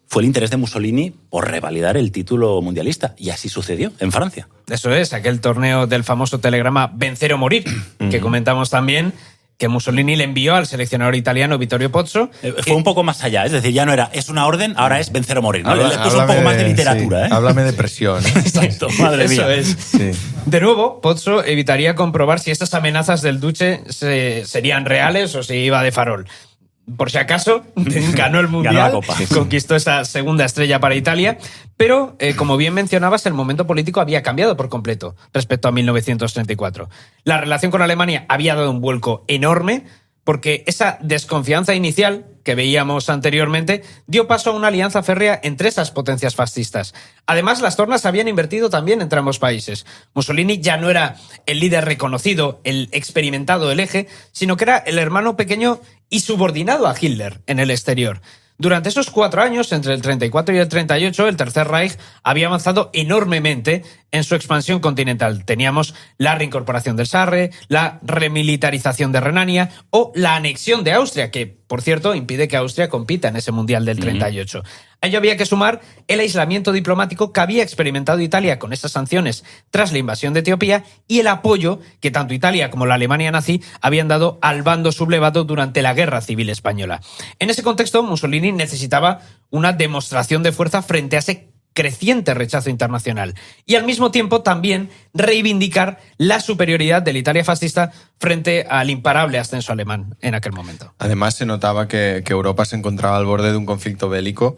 fue el interés de Mussolini por revalidar el título mundialista. Y así sucedió en Francia. Eso es, aquel torneo del famoso telegrama vencer o morir, que comentamos también, que Mussolini le envió al seleccionador italiano Vittorio Pozzo. Eh, que... Fue un poco más allá, es decir, ya no era es una orden, ahora es vencer o morir, ¿no? Habla, le puso un poco más de literatura, sí, ¿eh? Háblame de presión. ¿eh? Exacto, madre Eso mía. es. Sí. De nuevo, Pozzo evitaría comprobar si estas amenazas del duce se, serían reales o si iba de farol. Por si acaso, ganó el Mundial, Ganó la Copa. conquistó esa segunda estrella para Italia, pero, eh, como bien mencionabas, el momento político había cambiado por completo respecto a mil novecientos treinta y cuatro. La relación con Alemania había dado un vuelco enorme, porque esa desconfianza inicial que veíamos anteriormente dio paso a una alianza férrea entre esas potencias fascistas. Además, las tornas habían invertido también entre ambos países. Mussolini ya no era el líder reconocido, el experimentado del eje, sino que era el hermano pequeño y subordinado a Hitler en el exterior. Durante esos cuatro años, entre el treinta y cuatro y el treinta y ocho, el Tercer Reich había avanzado enormemente en su expansión continental. Teníamos la reincorporación del Sarre, la remilitarización de Renania o la anexión de Austria, que, por cierto, impide que Austria compita en ese Mundial del treinta y ocho. A ello había que sumar el aislamiento diplomático que había experimentado Italia con esas sanciones tras la invasión de Etiopía y el apoyo que tanto Italia como la Alemania nazi habían dado al bando sublevado durante la Guerra Civil Española. En ese contexto, Mussolini necesitaba una demostración de fuerza frente a ese creciente rechazo internacional y al mismo tiempo también reivindicar la superioridad de la Italia fascista frente al imparable ascenso alemán en aquel momento. Además, se notaba que, que Europa se encontraba al borde de un conflicto bélico.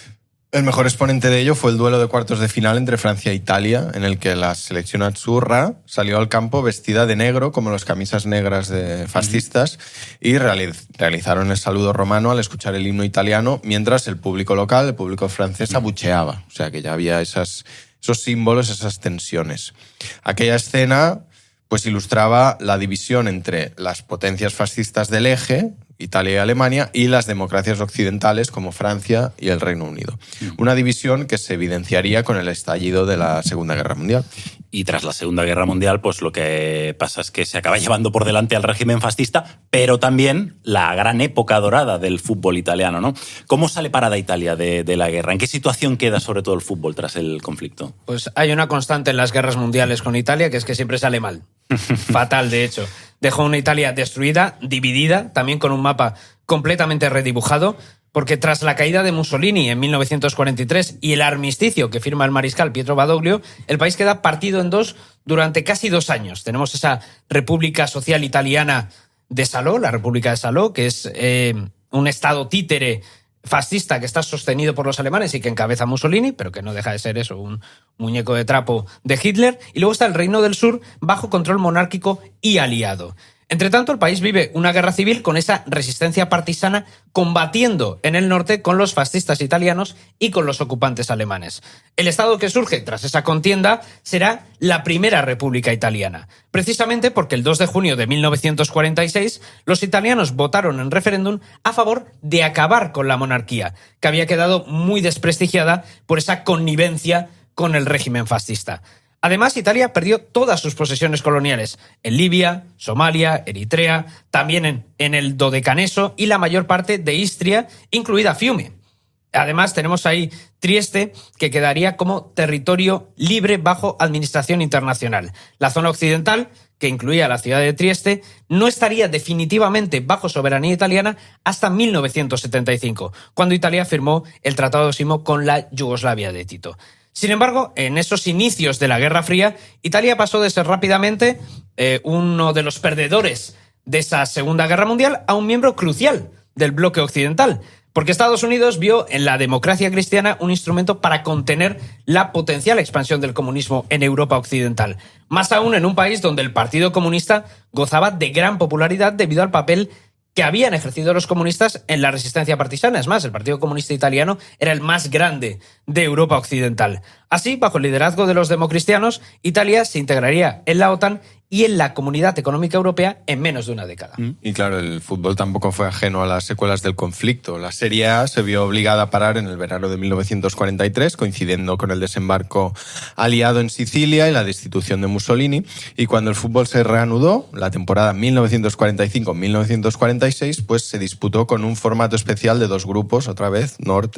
El mejor exponente de ello fue el duelo de cuartos de final entre Francia e Italia, en el que la selección azzurra salió al campo vestida de negro, como las camisas negras de fascistas, y realiz- realizaron el saludo romano al escuchar el himno italiano, mientras el público local, el público francés, abucheaba. O sea que ya había esas, esos símbolos, esas tensiones. Aquella escena pues ilustraba la división entre las potencias fascistas del eje, Italia y Alemania, y las democracias occidentales como Francia y el Reino Unido. Una división que se evidenciaría con el estallido de la Segunda Guerra Mundial. Y tras la Segunda Guerra Mundial, pues lo que pasa es que se acaba llevando por delante al régimen fascista, pero también la gran época dorada del fútbol italiano, ¿no? ¿Cómo sale parada Italia de, de la guerra? ¿En qué situación queda sobre todo el fútbol tras el conflicto? Pues hay una constante en las guerras mundiales con Italia, que es que siempre sale mal. Fatal, de hecho. Dejó una Italia destruida, dividida, también con un mapa completamente redibujado, porque tras la caída de Mussolini en mil novecientos cuarenta y tres y el armisticio que firma el mariscal Pietro Badoglio, el país queda partido en dos durante casi dos años. Tenemos esa República Social Italiana de Salò, la República de Salò, que es eh, un estado títere fascista que está sostenido por los alemanes y que encabeza Mussolini, pero que no deja de ser eso, un muñeco de trapo de Hitler. Y luego está el Reino del Sur, bajo control monárquico y aliado. Entre tanto, el país vive una guerra civil con esa resistencia partisana combatiendo en el norte con los fascistas italianos y con los ocupantes alemanes. El estado que surge tras esa contienda será la Primera República Italiana, precisamente porque el dos de junio de mil novecientos cuarenta y seis los italianos votaron en referéndum a favor de acabar con la monarquía, que había quedado muy desprestigiada por esa connivencia con el régimen fascista. Además, Italia perdió todas sus posesiones coloniales en Libia, Somalia, Eritrea, también en, en el Dodecaneso y la mayor parte de Istria, incluida Fiume. Además, tenemos ahí Trieste, que quedaría como territorio libre bajo administración internacional. La zona occidental, que incluía la ciudad de Trieste, no estaría definitivamente bajo soberanía italiana hasta mil novecientos setenta y cinco, cuando Italia firmó el Tratado de Osimo con la Yugoslavia de Tito. Sin embargo, en esos inicios de la Guerra Fría, Italia pasó de ser rápidamente eh, uno de los perdedores de esa Segunda Guerra Mundial a un miembro crucial del bloque occidental, porque Estados Unidos vio en la democracia cristiana un instrumento para contener la potencial expansión del comunismo en Europa occidental, más aún en un país donde el Partido Comunista gozaba de gran popularidad debido al papel que habían ejercido los comunistas en la resistencia partisana. Es más, el Partido Comunista Italiano era el más grande de Europa occidental. Así, bajo el liderazgo de los democristianos, Italia se integraría en la OTAN y en la Comunidad Económica Europea en menos de una década. Y claro, el fútbol tampoco fue ajeno a las secuelas del conflicto. La Serie A se vio obligada a parar en el verano de mil novecientos cuarenta y tres, coincidiendo con el desembarco aliado en Sicilia y la destitución de Mussolini. Y cuando el fútbol se reanudó, la temporada mil novecientos cuarenta y cinco mil novecientos cuarenta y seis, pues se disputó con un formato especial de dos grupos, otra vez, norte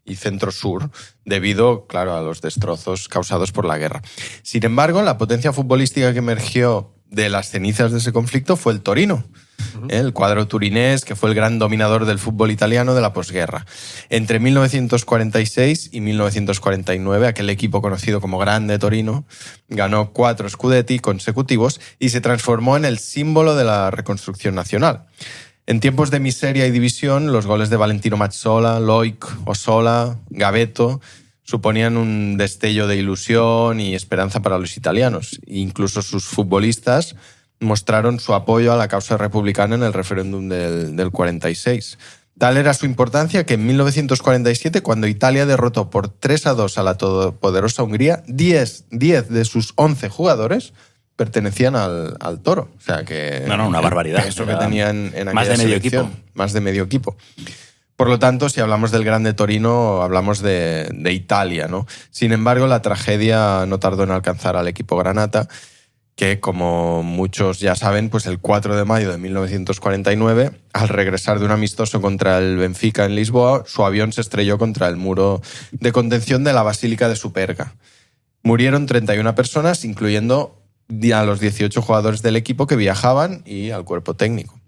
y centro-sur, debido, claro, a los destrozos causados por la guerra. Sin embargo, la potencia futbolística que emergió de las cenizas de ese conflicto fue el Torino, uh-huh. el cuadro turinés, que fue el gran dominador del fútbol italiano de la posguerra. Entre mil novecientos cuarenta y seis y mil novecientos cuarenta y nueve, aquel equipo conocido como Grande Torino ganó cuatro Scudetti consecutivos y se transformó en el símbolo de la reconstrucción nacional. En tiempos de miseria y división, los goles de Valentino Mazzola, Loic, Ossola, Gavetto suponían un destello de ilusión y esperanza para los italianos. Incluso sus futbolistas mostraron su apoyo a la causa republicana en el referéndum del, del cuarenta y seis. Tal era su importancia que en mil novecientos cuarenta y siete, cuando Italia derrotó por tres a dos a la todopoderosa Hungría, diez de sus once jugadores pertenecían al, al Toro. O sea que... No, no, una barbaridad. Eso que tenían en aquella más de medio selección, equipo. Más de medio equipo. Por lo tanto, si hablamos del Grande Torino, hablamos de, de Italia, ¿no? Sin embargo, la tragedia no tardó en alcanzar al equipo granata, que, como muchos ya saben, pues el cuatro de mayo de mil novecientos cuarenta y nueve, al regresar de un amistoso contra el Benfica en Lisboa, su avión se estrelló contra el muro de contención de la Basílica de Superga. Murieron treinta y una personas, incluyendo a los dieciocho jugadores del equipo que viajaban y al cuerpo técnico.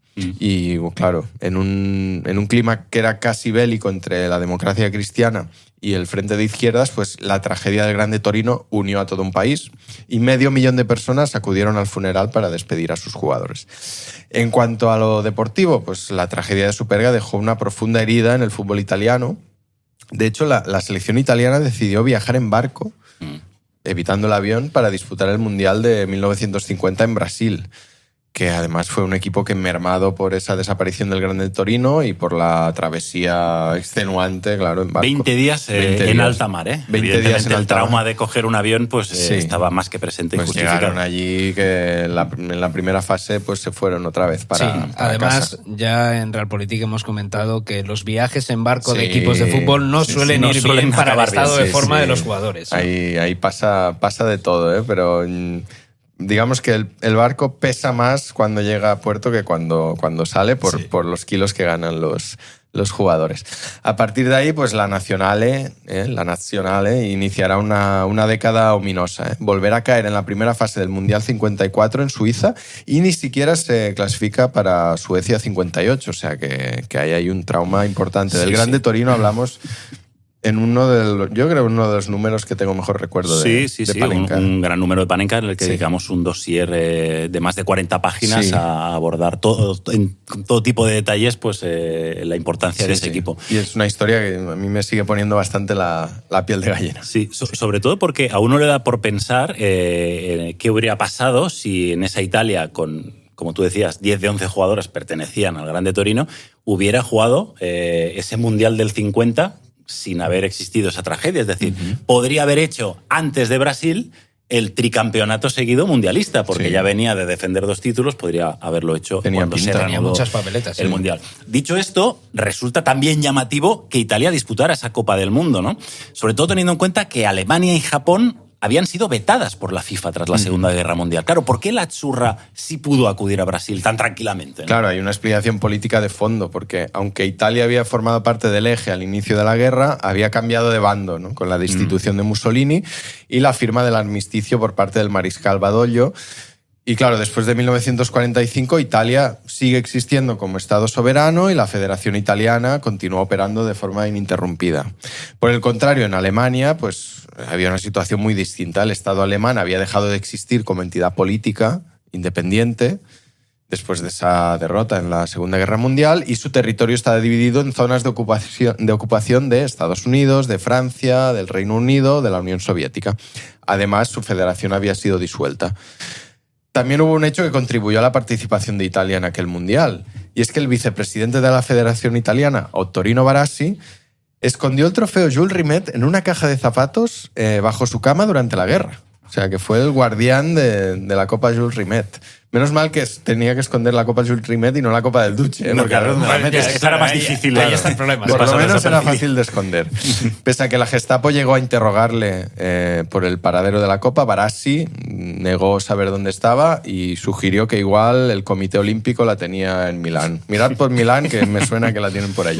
Y claro, en un, en un clima que era casi bélico entre la democracia cristiana y el Frente de Izquierdas, pues la tragedia del Grande Torino unió a todo un país y medio millón de personas acudieron al funeral para despedir a sus jugadores. En cuanto a lo deportivo, pues la tragedia de Superga dejó una profunda herida en el fútbol italiano. De hecho, la, la selección italiana decidió viajar en barco, mm. evitando el avión, para disputar el Mundial de mil novecientos cincuenta en Brasil, que además fue un equipo que, mermado por esa desaparición del Grande Torino y por la travesía extenuante, claro, en barco. veinte días, eh, veinte días en alta mar, ¿eh? veinte días en el alta trauma mar. de coger un avión pues Sí. eh, estaba más que presente y pues justificado. Llegaron allí que en la, en la primera fase pues se fueron otra vez para, sí, para además, casa. ya en Realpolitik hemos comentado que los viajes en barco Sí, de equipos de fútbol no sí, suelen sí, no ir suelen bien para el acabar estado bien, de sí, forma sí. de los jugadores, ¿no? Ahí, ahí pasa, pasa de todo, ¿eh? Pero digamos que el, el barco pesa más cuando llega a puerto que cuando, cuando sale por, sí. por los kilos que ganan los, los jugadores. A partir de ahí, pues la Nazionale, ¿eh? la Nazionale iniciará una, una década ominosa. ¿eh? Volverá a caer en la primera fase del Mundial cincuenta y cuatro en Suiza y ni siquiera se clasifica para Suecia cincuenta y ocho. O sea que, que ahí hay un trauma importante. Sí, Del Grande sí. Torino hablamos en uno de los, yo creo uno de los números que tengo mejor recuerdo de, sí, sí, de sí, Panenka. Un, un gran número de Panenka en el que Sí. dedicamos un dossier eh, de más de cuarenta páginas Sí. a abordar todo, en todo tipo de detalles pues eh, la importancia Sí, de ese sí. equipo. Y es una historia que a mí me sigue poniendo bastante la, la piel de gallina. Sí, so, sobre todo porque a uno le da por pensar eh, qué hubiera pasado si en esa Italia con, como tú decías, diez de once jugadores pertenecían al Grande Torino, hubiera jugado eh, ese Mundial del cincuenta sin haber existido esa tragedia. Es decir, uh-huh. podría haber hecho antes de Brasil el tricampeonato seguido mundialista, porque Sí. ya venía de defender dos títulos, podría haberlo hecho Tenía cuando pinta. se Tenía reanudó muchas papeletas, el sí. Mundial. Dicho esto, resulta también llamativo que Italia disputara esa Copa del Mundo, ¿no? Sobre todo teniendo en cuenta que Alemania y Japón habían sido vetadas por la FIFA tras la Segunda Guerra Mundial. Claro, ¿por qué la Azzurra sí pudo acudir a Brasil tan tranquilamente, ¿no? Claro, hay una explicación política de fondo, porque aunque Italia había formado parte del eje al inicio de la guerra, había cambiado de bando, ¿no? Con la destitución mm. de Mussolini y la firma del armisticio por parte del mariscal Badoglio. Y claro, después de mil novecientos cuarenta y cinco, Italia sigue existiendo como Estado soberano y la Federación Italiana continúa operando de forma ininterrumpida. Por el contrario, en Alemania, pues había una situación muy distinta. El Estado alemán había dejado de existir como entidad política independiente después de esa derrota en la Segunda Guerra Mundial y su territorio estaba dividido en zonas de ocupación, de ocupación de Estados Unidos, de Francia, del Reino Unido, de la Unión Soviética. Además, su federación había sido disuelta. También hubo un hecho que contribuyó a la participación de Italia en aquel Mundial, y es que el vicepresidente de la Federación Italiana, Ottorino Barassi, escondió el trofeo Jules Rimet en una caja de zapatos eh, bajo su cama durante la guerra. O sea, que fue el guardián de, de la Copa Jules Rimet. Menos mal que tenía que esconder la Copa Jules Rimet y no la Copa del Duce. ¿eh? No, Porque claro, ahora, no, es que esa era más ahí, difícil. Ahí claro. está el problema. por lo menos era desapercibido. fácil de esconder. Pese a que la Gestapo llegó a interrogarle eh, por el paradero de la Copa, Barassi negó saber dónde estaba y sugirió que igual el Comité Olímpico la tenía en Milán. Mirad por Milán, que me suena que la tienen por allí.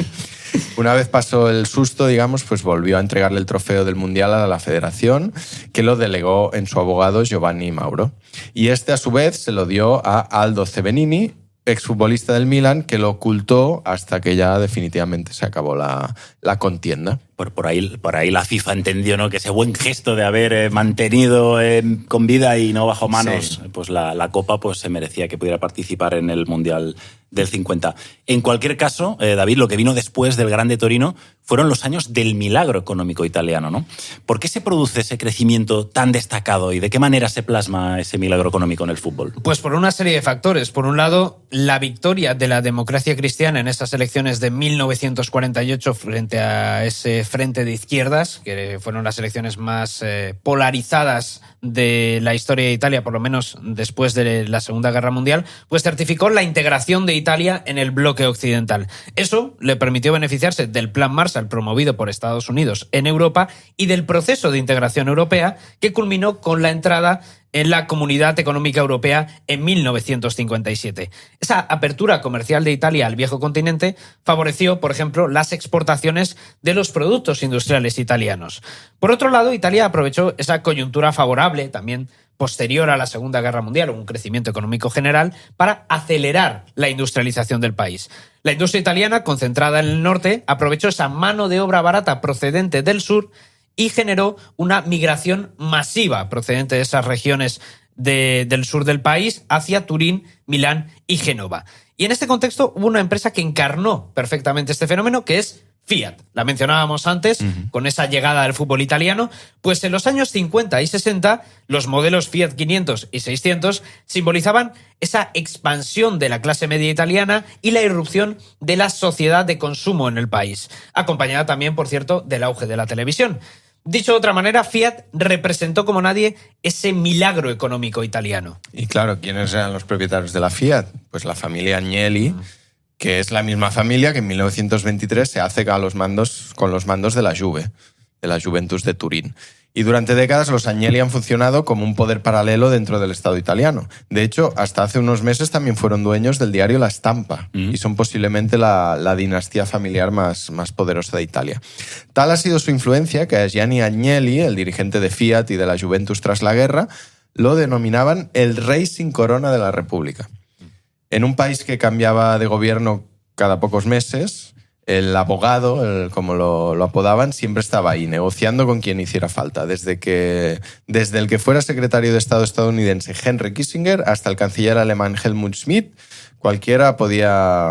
Una vez pasó el susto, digamos, pues volvió a entregarle el trofeo del Mundial a la federación, que lo delegó en su abogado Giovanni Mauro. Y este, a su vez, se lo dio a Aldo Zebenini, exfutbolista del Milan, que lo ocultó hasta que ya definitivamente se acabó la, la contienda. Por, por, ahí, por ahí la FIFA entendió, ¿no?, que ese buen gesto de haber eh, mantenido eh, con vida y no bajo manos, sí, pues la, la Copa, pues se merecía que pudiera participar en el Mundial del cincuenta. En cualquier caso, eh, David, lo que vino después del Grande Torino fueron los años del milagro económico italiano, ¿no? ¿Por qué se produce ese crecimiento tan destacado y de qué manera se plasma ese milagro económico en el fútbol? Pues por una serie de factores. Por un lado, la victoria de la democracia cristiana en esas elecciones de mil novecientos cuarenta y ocho frente a ese frente de izquierdas, que fueron las elecciones más eh, polarizadas de la historia de Italia, por lo menos después de la Segunda Guerra Mundial, pues certificó la integración de Italia en el bloque occidental. Eso le permitió beneficiarse del Plan Marshall promovido por Estados Unidos en Europa y del proceso de integración europea que culminó con la entrada en la Comunidad Económica Europea en mil novecientos cincuenta y siete. Esa apertura comercial de Italia al viejo continente favoreció, por ejemplo, las exportaciones de los productos industriales italianos. Por otro lado, Italia aprovechó esa coyuntura favorable, también posterior a la Segunda Guerra Mundial, un crecimiento económico general, para acelerar la industrialización del país. La industria italiana, concentrada en el norte, aprovechó esa mano de obra barata procedente del sur y generó una migración masiva procedente de esas regiones de, del sur del país hacia Turín, Milán y Génova. Y en este contexto hubo una empresa que encarnó perfectamente este fenómeno, que es Fiat. La mencionábamos antes, uh-huh. con esa llegada del fútbol italiano. Pues en los años cincuenta y sesenta, los modelos Fiat quinientos y seiscientos simbolizaban esa expansión de la clase media italiana y la irrupción de la sociedad de consumo en el país, acompañada también, por cierto, del auge de la televisión. Dicho de otra manera, Fiat representó como nadie ese milagro económico italiano. Y claro, ¿quiénes eran los propietarios de la Fiat? Pues la familia Agnelli, uh-huh. que es la misma familia que en mil novecientos veintitrés se hace a los mandos, con los mandos de la Juve, de la Juventus de Turín. Y durante décadas los Agnelli han funcionado como un poder paralelo dentro del Estado italiano. De hecho, hasta hace unos meses también fueron dueños del diario La Stampa mm. y son posiblemente la, la dinastía familiar más, más poderosa de Italia. Tal ha sido su influencia que a Gianni Agnelli, el dirigente de Fiat y de la Juventus tras la guerra, lo denominaban el rey sin corona de la República. En un país que cambiaba de gobierno cada pocos meses, el abogado, el, como lo, lo apodaban, siempre estaba ahí, negociando con quien hiciera falta. Desde, que, desde el que fuera secretario de Estado estadounidense Henry Kissinger hasta el canciller alemán Helmut Schmidt, cualquiera podía...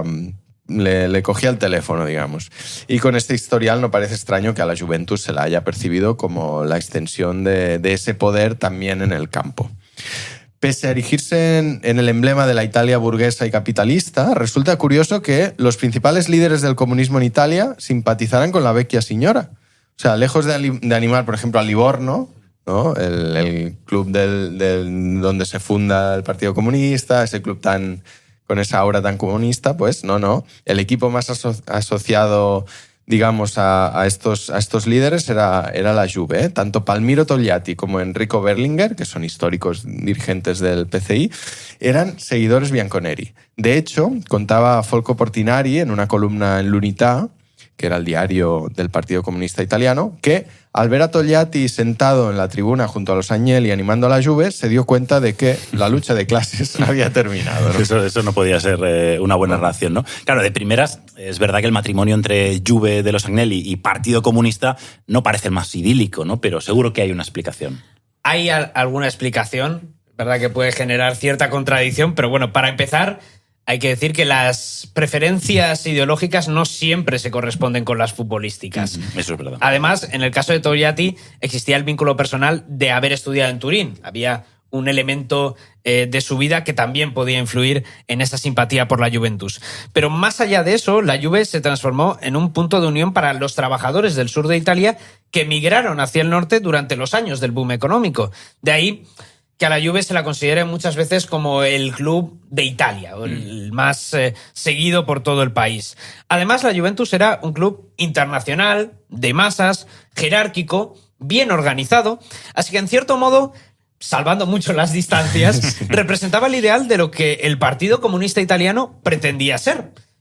Le, le cogía el teléfono, digamos. Y con este historial no parece extraño que a la Juventus se la haya percibido como la extensión de, de ese poder también en el campo. Pese a erigirse en, en el emblema de la Italia burguesa y capitalista, resulta curioso que los principales líderes del comunismo en Italia simpatizaran con la vecchia signora. O sea, lejos de, de animar, por ejemplo, a Livorno, ¿no? el, el club del, del, donde se funda el Partido Comunista, ese club tan con esa aura tan comunista, pues no, no. El equipo más aso asociado, digamos, a, a, estos, a estos líderes era, era la Juve. ¿eh? Tanto Palmiro Togliatti como Enrico Berlinguer, que son históricos dirigentes del P C I, eran seguidores bianconeri. De hecho, contaba Folco Portinari en una columna en l'Unità, que era el diario del Partido Comunista Italiano, que al ver a Togliatti sentado en la tribuna junto a los Agnelli animando a la Juve, se dio cuenta de que la lucha de clases había terminado, ¿no? Eso, eso no podía ser eh, una buena reacción, ¿no? Claro, de primeras, es verdad que el matrimonio entre Juve de los Agnelli y Partido Comunista no parece el más idílico, ¿no? Pero seguro que hay una explicación. Hay alguna explicación, verdad que puede generar cierta contradicción, pero bueno, para empezar, hay que decir que las preferencias ideológicas no siempre se corresponden con las futbolísticas. Eso es verdad. Además, en el caso de Togliatti existía el vínculo personal de haber estudiado en Turín. Había un elemento eh, de su vida que también podía influir en esa simpatía por la Juventus. Pero más allá de eso, la Juve se transformó en un punto de unión para los trabajadores del sur de Italia que migraron hacia el norte durante los años del boom económico. De ahí que a la Juve se la considere muchas veces como el club de Italia, o el más eh, seguido por todo el país. Además, la Juventus era un club internacional, de masas, jerárquico, bien organizado, así que en cierto modo, salvando mucho las distancias, representaba el ideal de lo que el Partido Comunista Italiano pretendía ser.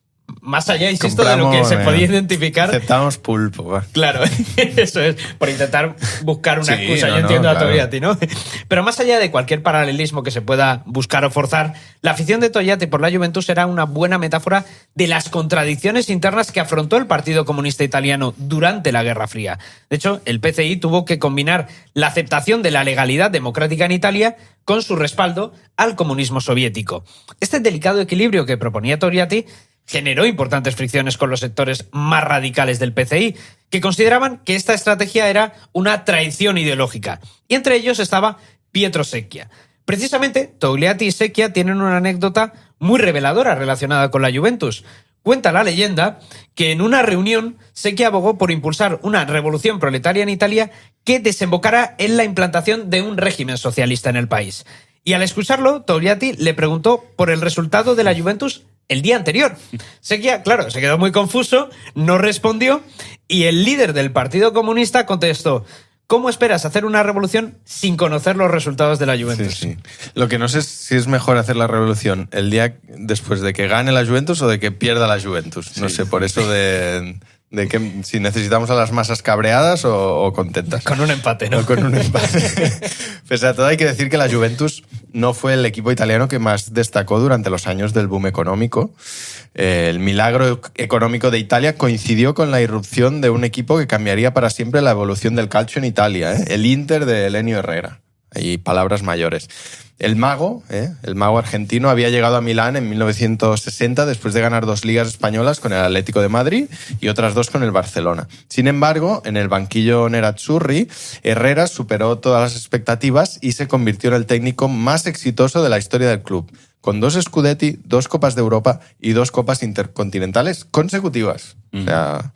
más allá, insisto, compramos, de lo que se podía identificar. Aceptamos pulpo. Va. Claro, eso es, por intentar buscar una sí, excusa. No, Yo entiendo no, a Togliatti, ¿no? Pero más allá de cualquier paralelismo que se pueda buscar o forzar, la afición de Togliatti por la Juventus era una buena metáfora de las contradicciones internas que afrontó el Partido Comunista Italiano durante la Guerra Fría. De hecho, el P C I tuvo que combinar la aceptación de la legalidad democrática en Italia con su respaldo al comunismo soviético. Este delicado equilibrio que proponía Togliatti generó importantes fricciones con los sectores más radicales del P C I, que consideraban que esta estrategia era una traición ideológica. Y entre ellos estaba Pietro Secchia. Precisamente, Togliatti y Secchia tienen una anécdota muy reveladora relacionada con la Juventus. Cuenta la leyenda que en una reunión Secchia abogó por impulsar una revolución proletaria en Italia que desembocara en la implantación de un régimen socialista en el país. Y al escucharlo, Togliatti le preguntó por el resultado de la Juventus el día anterior. Secchia, claro, se quedó muy confuso, no respondió y el líder del Partido Comunista contestó: ¿cómo esperas hacer una revolución sin conocer los resultados de la Juventus? Sí, sí. Lo que no sé es si es mejor hacer la revolución el día después de que gane la Juventus o de que pierda la Juventus. Sí. No sé, por eso de... de que si necesitamos a las masas cabreadas o, o contentas. Con un empate, ¿no? O con un empate. Pese a todo, hay que decir que la Juventus no fue el equipo italiano que más destacó durante los años del boom económico. Eh, el milagro económico de Italia coincidió con la irrupción de un equipo que cambiaría para siempre la evolución del calcio en Italia, ¿eh? El Inter de Helenio Herrera. Hay palabras mayores. El mago, ¿eh? el mago argentino, había llegado a Milán en mil novecientos sesenta después de ganar dos ligas españolas con el Atlético de Madrid y otras dos con el Barcelona. Sin embargo, en el banquillo nerazzurri, Herrera superó todas las expectativas y se convirtió en el técnico más exitoso de la historia del club, con dos Scudetti, dos Copas de Europa y dos Copas Intercontinentales consecutivas. Mm. O sea...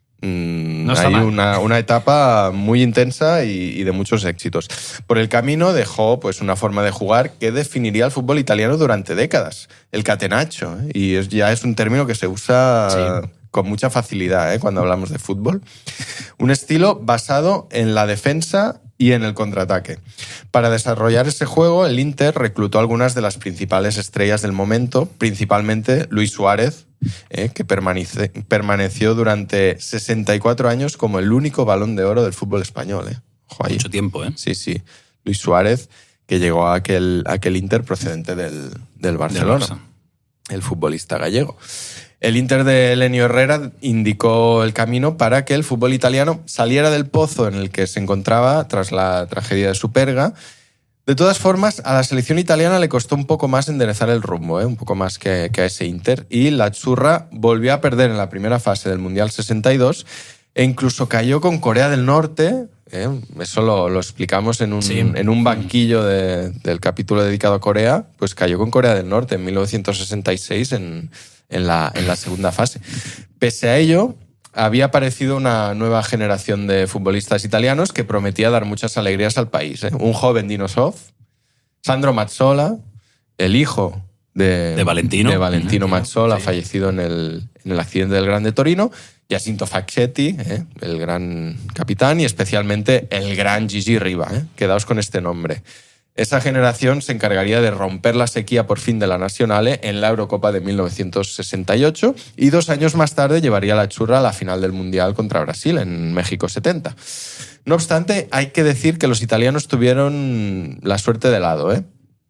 No hay una, una etapa muy intensa y, y de muchos éxitos. Por el camino dejó pues, una forma de jugar que definiría el fútbol italiano durante décadas, el catenaccio, ¿eh? Y es, ya es un término que se usa sí. con mucha facilidad ¿eh? cuando hablamos de fútbol. Un estilo basado en la defensa y en el contraataque. Para desarrollar ese juego, el Inter reclutó algunas de las principales estrellas del momento, principalmente Luis Suárez, eh, que permanece, permaneció durante sesenta y cuatro años como el único Balón de Oro del fútbol español. Eh. Ojo ahí. Mucho tiempo, ¿eh? Sí, sí. Luis Suárez, que llegó a aquel, a aquel Inter procedente del, del Barcelona, el futbolista gallego. El Inter de Helenio Herrera indicó el camino para que el fútbol italiano saliera del pozo en el que se encontraba tras la tragedia de Superga. De todas formas, a la selección italiana le costó un poco más enderezar el rumbo, ¿eh? un poco más que, que a ese Inter, y la Azzurra volvió a perder en la primera fase del Mundial sesenta y dos e incluso cayó con Corea del Norte. ¿eh? Eso lo, lo explicamos en un, sí. en un banquillo de, del capítulo dedicado a Corea, pues cayó con Corea del Norte en mil novecientos sesenta y seis en... En la, en la segunda fase. Pese a ello, había aparecido una nueva generación de futbolistas italianos que prometía dar muchas alegrías al país. ¿eh? Un joven Dino Zoff, Sandro Mazzola, el hijo de, de Valentino, de Valentino Mazzola, sí. fallecido en el, en el accidente del Grande Torino, Jacinto Facchetti, ¿eh? el gran capitán, y especialmente el gran Gigi Riva. ¿eh? Quedaos con este nombre. Esa generación se encargaría de romper la sequía por fin de la Nazionale en la Eurocopa de mil novecientos sesenta y ocho y dos años más tarde llevaría a la Azzurra a la final del Mundial contra Brasil en México setenta. No obstante, hay que decir que los italianos tuvieron la suerte de lado, ¿eh?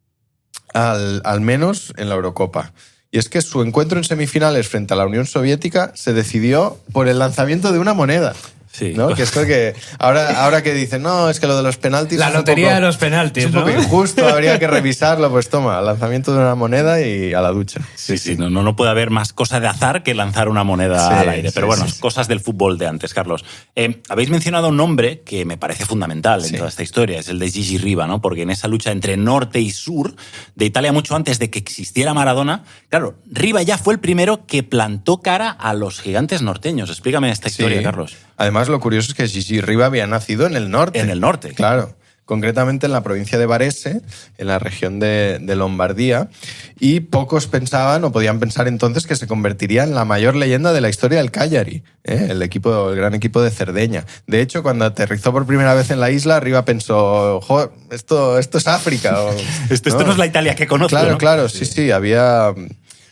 al, al menos en la Eurocopa. Y es que su encuentro en semifinales frente a la Unión Soviética se decidió por el lanzamiento de una moneda. Sí. ¿No? Que esto que ahora, ahora que dicen, no, es que lo de los penaltis... La es lotería poco, de los penaltis, es un ¿no? poco injusto, habría que revisarlo. Pues toma, lanzamiento de una moneda y a la ducha. Sí, sí, sí. No, no puede haber más cosa de azar que lanzar una moneda sí, al aire. Pero sí, bueno, sí, cosas del fútbol de antes, Carlos. Eh, habéis mencionado un nombre que me parece fundamental en sí. toda esta historia, es el de Gigi Riva, ¿no? Porque en esa lucha entre norte y sur de Italia, mucho antes de que existiera Maradona, claro, Riva ya fue el primero que plantó cara a los gigantes norteños. Explícame esta historia, sí. Carlos. Además, lo curioso es que Gigi Riva había nacido en el norte. En el norte. Claro. Concretamente en la provincia de Varese, en la región de, de Lombardía, y pocos pensaban o podían pensar entonces que se convertiría en la mayor leyenda de la historia del Cagliari, ¿eh? el, equipo, el gran equipo de Cerdeña. De hecho, cuando aterrizó por primera vez en la isla, Riva pensó, joder, esto, esto es África. O, esto, ¿no? esto no es la Italia que conozco, Claro, ¿no? claro, sí, sí, sí había...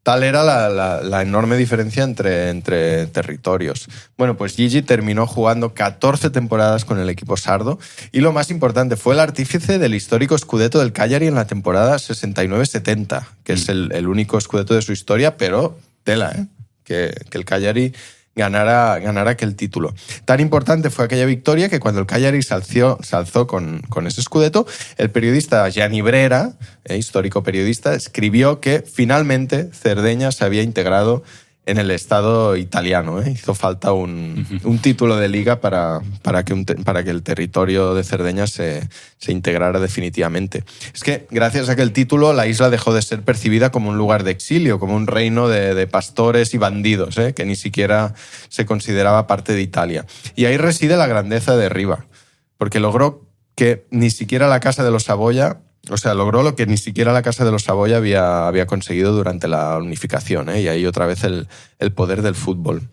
Tal era la, la, la enorme diferencia entre, entre territorios. Bueno, pues Gigi terminó jugando catorce temporadas con el equipo sardo y lo más importante, fue el artífice del histórico Scudetto del Cagliari en la temporada sesenta y nueve setenta, que es el, el único Scudetto de su historia, pero tela, ¿eh? Que, que el Cagliari ganara, ganara aquel título. Tan importante fue aquella victoria que cuando el Cagliari se alzó, se alzó con, con ese Scudetto, el periodista Gianni Brera, eh, histórico periodista, escribió que finalmente Cerdeña se había integrado en el Estado italiano. ¿eh? Hizo falta un, un título de liga para, para, que un te, para que el territorio de Cerdeña se, se integrara definitivamente. Es que gracias a aquel título la isla dejó de ser percibida como un lugar de exilio, como un reino de, de pastores y bandidos, ¿eh? que ni siquiera se consideraba parte de Italia. Y ahí reside la grandeza de Riva, porque logró que ni siquiera la Casa de los Saboya... O sea, logró lo que ni siquiera la Casa de los Saboya había, había conseguido durante la unificación, ¿eh? Y ahí otra vez el, el poder del fútbol.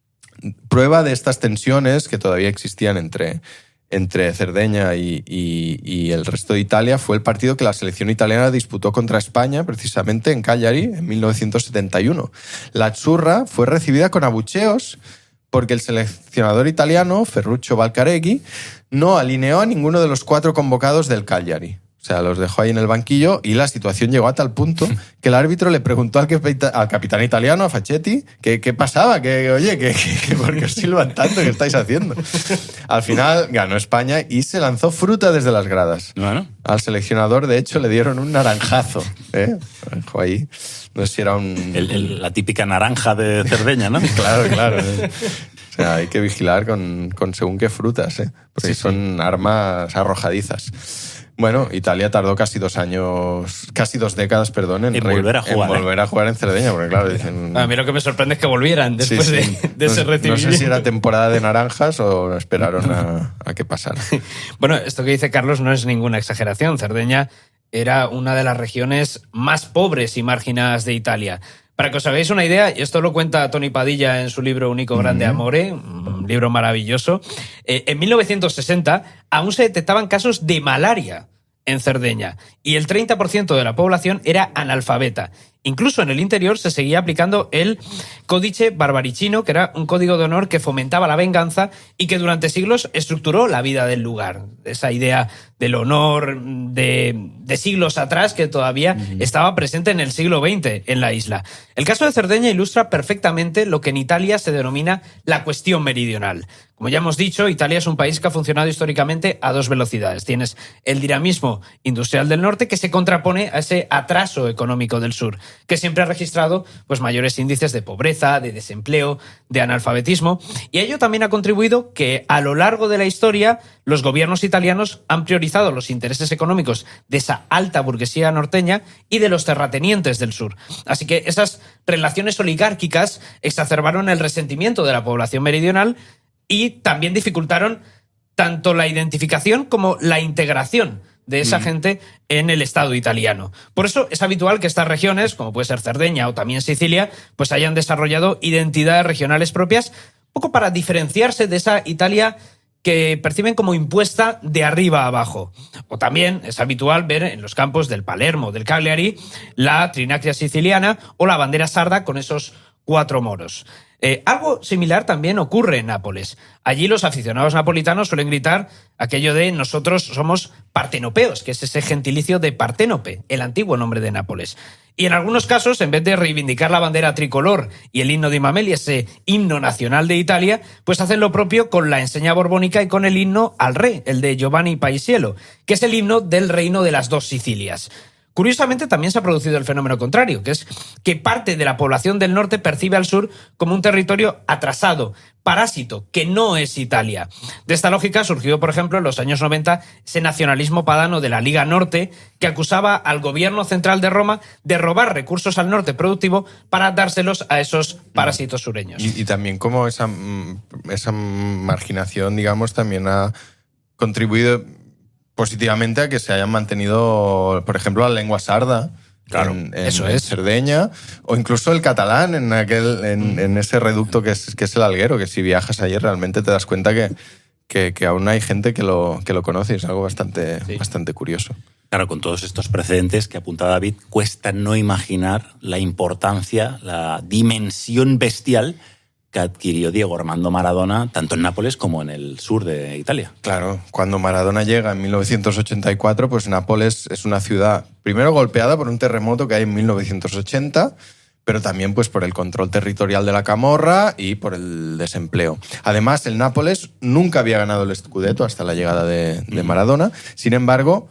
Prueba de estas tensiones que todavía existían entre, entre Cerdeña y, y, y el resto de Italia fue el partido que la selección italiana disputó contra España, precisamente en Cagliari, en mil novecientos setenta y uno. La Azzurra fue recibida con abucheos porque el seleccionador italiano, Ferruccio Valcareggi, no alineó a ninguno de los cuatro convocados del Cagliari. O sea, los dejó ahí en el banquillo y la situación llegó a tal punto que el árbitro le preguntó al, al capitán italiano, a Facchetti, que qué pasaba, que oye, que, que, que por qué os silban tanto, ¿qué estáis haciendo? Al final ganó España y se lanzó fruta desde las gradas. Bueno. Al seleccionador, de hecho, le dieron un naranjazo. ¿eh? Dejó ahí. No sé si era un... El, el, la típica naranja de Cerdeña, ¿no? Claro, claro. O sea, hay que vigilar con, con según qué frutas, ¿eh? Porque sí, son sí. armas arrojadizas. Bueno, Italia tardó casi dos años, casi dos décadas, perdón, en, en volver a jugar. En volver a jugar en Cerdeña, porque claro, dicen... A mí lo que me sorprende es que volvieran después sí, sí. de, de no, ese recibimiento. No sé si era temporada de naranjas o esperaron a, a que pasara. Bueno, esto que dice Carlos no es ninguna exageración. Cerdeña era una de las regiones más pobres y marginadas de Italia. Para que os hagáis una idea, y esto lo cuenta Tony Padilla en su libro Único Grande Amore, un libro maravilloso, eh, en mil novecientos sesenta aún se detectaban casos de malaria en Cerdeña y el treinta por ciento de la población era analfabeta. Incluso en el interior se seguía aplicando el Códice Barbaricino, que era un código de honor que fomentaba la venganza y que durante siglos estructuró la vida del lugar. Esa idea del honor de, de siglos atrás que todavía uh-huh. estaba presente en el siglo veinte en la isla. El caso de Cerdeña ilustra perfectamente lo que en Italia se denomina la cuestión meridional. Como ya hemos dicho, Italia es un país que ha funcionado históricamente a dos velocidades. Tienes el dinamismo industrial del norte que se contrapone a ese atraso económico del sur, que siempre ha registrado pues, mayores índices de pobreza, de desempleo, de analfabetismo. Y a ello también ha contribuido que a lo largo de la historia los gobiernos italianos han priorizado los intereses económicos de esa alta burguesía norteña y de los terratenientes del sur. Así que esas relaciones oligárquicas exacerbaron el resentimiento de la población meridional y también dificultaron tanto la identificación como la integración de esa mm. gente en el Estado italiano. Por eso es habitual que estas regiones, como puede ser Cerdeña o también Sicilia, pues hayan desarrollado identidades regionales propias, un poco para diferenciarse de esa Italia que perciben como impuesta de arriba a abajo. O también es habitual ver en los campos del Palermo, del Cagliari, la trinacria siciliana o la bandera sarda con esos cuatro moros. Eh, algo similar también ocurre en Nápoles. Allí los aficionados napolitanos suelen gritar aquello de nosotros somos partenopeos, que es ese gentilicio de Parténope, el antiguo nombre de Nápoles. Y en algunos casos, en vez de reivindicar la bandera tricolor y el himno de Mameli, ese himno nacional de Italia, pues hacen lo propio con la enseña borbónica y con el himno al rey, el de Giovanni Paisiello, que es el himno del reino de las dos Sicilias. Curiosamente, también se ha producido el fenómeno contrario, que es que parte de la población del norte percibe al sur como un territorio atrasado, parásito, que no es Italia. De esta lógica surgió, por ejemplo, en los años noventa ese nacionalismo padano de la Liga Norte que acusaba al gobierno central de Roma de robar recursos al norte productivo para dárselos a esos parásitos sureños. Y, y también como esa, esa marginación, digamos, también ha contribuido positivamente a que se hayan mantenido, por ejemplo, la lengua sarda claro, en, en, eso en es. Cerdeña, o incluso el catalán en aquel en, en ese reducto que es, que es el Alguero, que si viajas allí realmente te das cuenta que, que, que aún hay gente que lo, que lo conoce y es algo bastante, sí. bastante curioso. Claro, con todos estos precedentes que apuntaba David, cuesta no imaginar la importancia, la dimensión bestial que adquirió Diego Armando Maradona tanto en Nápoles como en el sur de Italia. Claro, cuando Maradona llega en mil novecientos ochenta y cuatro, pues Nápoles es una ciudad primero golpeada por un terremoto que hay en mil novecientos ochenta, pero también pues por el control territorial de la Camorra y por el desempleo. Además, el Nápoles nunca había ganado el Scudetto hasta la llegada de, de Maradona. Sin embargo,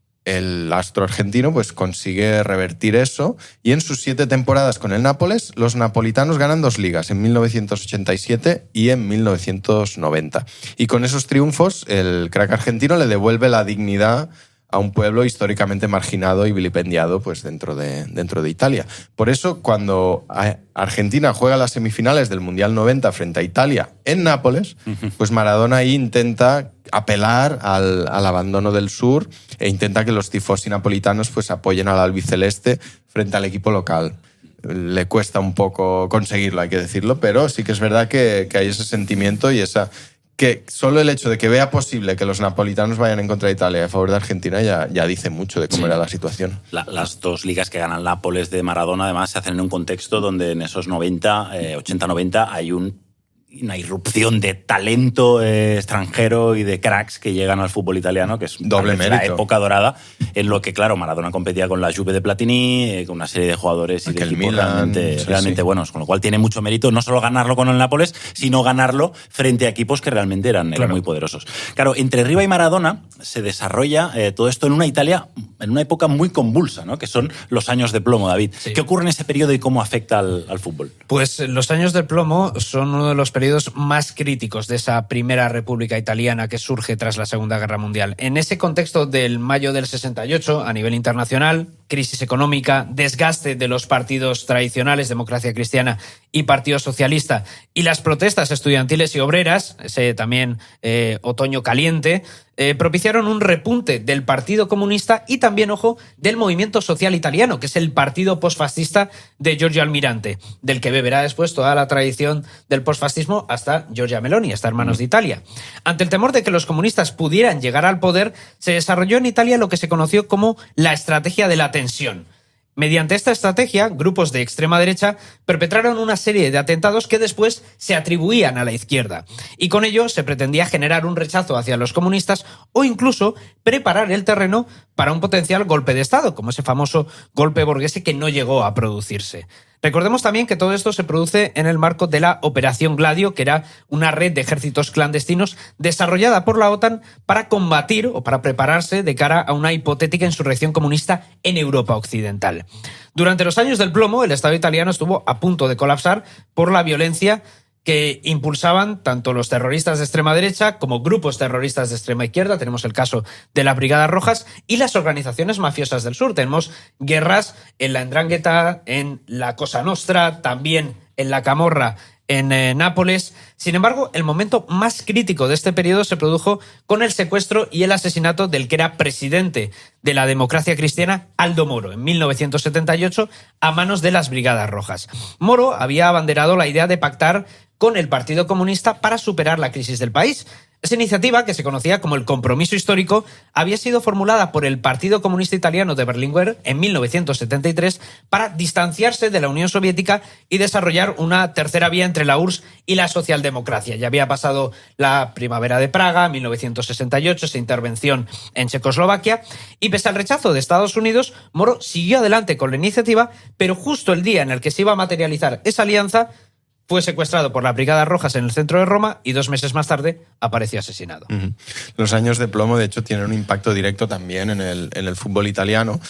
el astro argentino pues consigue revertir eso y en sus siete temporadas con el Nápoles, los napolitanos ganan dos ligas, en mil novecientos ochenta y siete y en mil novecientos noventa. Y con esos triunfos, el crack argentino le devuelve la dignidad a un pueblo históricamente marginado y vilipendiado pues, dentro, de, dentro de Italia. Por eso, cuando Argentina juega las semifinales del Mundial noventa frente a Italia en Nápoles, pues Maradona ahí intenta apelar al, al abandono del sur e intenta que los tifosi napolitanos pues, apoyen al albiceleste frente al equipo local. Le cuesta un poco conseguirlo, hay que decirlo, pero sí que es verdad que, que hay ese sentimiento y esa... que solo el hecho de que vea posible que los napolitanos vayan en contra de Italia a favor de Argentina ya, ya dice mucho de cómo sí. era la situación. La, las dos ligas que ganan Nápoles de Maradona además se hacen en un contexto donde en esos noventa, eh, ochenta noventa hay un, una irrupción de talento eh, extranjero y de cracks que llegan al fútbol italiano, que es doble mérito. La época dorada, en lo que, claro, Maradona competía con la Juve de Platini, eh, con una serie de jugadores y de equipos Milan, realmente, sí, realmente sí. buenos, con lo cual tiene mucho mérito no solo ganarlo con el Nápoles, sino ganarlo frente a equipos que realmente eran, claro. eran muy poderosos. Claro, entre Riva y Maradona se desarrolla eh, todo esto en una Italia, en una época muy convulsa, ¿no? Que son los años de plomo, David. Sí. ¿Qué ocurre en ese periodo y cómo afecta al, al fútbol? Pues los años del plomo son uno de los periodos más críticos de esa primera república italiana que surge tras la Segunda Guerra Mundial. En ese contexto del mayo del sesenta y ocho, a nivel internacional, crisis económica, desgaste de los partidos tradicionales, Democracia Cristiana y Partido Socialista, y las protestas estudiantiles y obreras, ese también eh, otoño caliente, eh, propiciaron un repunte del Partido Comunista y también, ojo, del movimiento social italiano, que es el partido posfascista de Giorgio Almirante, del que beberá después toda la tradición del posfascismo hasta Giorgia Meloni, hasta Hermanos de Italia. Ante el temor de que los comunistas pudieran llegar al poder, se desarrolló en Italia lo que se conoció como la estrategia de la tensión. Mediante esta estrategia, grupos de extrema derecha perpetraron una serie de atentados que después se atribuían a la izquierda. Y con ello se pretendía generar un rechazo hacia los comunistas o incluso preparar el terreno para un potencial golpe de Estado, como ese famoso golpe borghese que no llegó a producirse. Recordemos también que todo esto se produce en el marco de la Operación Gladio, que era una red de ejércitos clandestinos desarrollada por la OTAN para combatir o para prepararse de cara a una hipotética insurrección comunista en Europa Occidental. Durante los años del plomo, el Estado italiano estuvo a punto de colapsar por la violencia que impulsaban tanto los terroristas de extrema derecha como grupos terroristas de extrema izquierda. Tenemos el caso de las Brigadas Rojas y las organizaciones mafiosas del sur. Tenemos guerras en la 'Ndrangheta, en la Cosa Nostra, también en la Camorra, en eh, Nápoles. Sin embargo, el momento más crítico de este periodo se produjo con el secuestro y el asesinato del que era presidente de la Democracia Cristiana, Aldo Moro, en mil novecientos setenta y ocho, a manos de las Brigadas Rojas. Moro había abanderado la idea de pactar con el Partido Comunista para superar la crisis del país. Esa iniciativa, que se conocía como el Compromiso Histórico, había sido formulada por el Partido Comunista Italiano de Berlinguer en mil novecientos setenta y tres para distanciarse de la Unión Soviética y desarrollar una tercera vía entre la U R S S y la socialdemocracia. Ya había pasado la Primavera de Praga, mil novecientos sesenta y ocho, esa intervención en Checoslovaquia, y pese al rechazo de Estados Unidos, Moro siguió adelante con la iniciativa, pero justo el día en el que se iba a materializar esa alianza, fue secuestrado por las Brigadas Rojas en el centro de Roma y dos meses más tarde apareció asesinado. Uh-huh. Los años de plomo, de hecho, tienen un impacto directo también en el, en el fútbol italiano.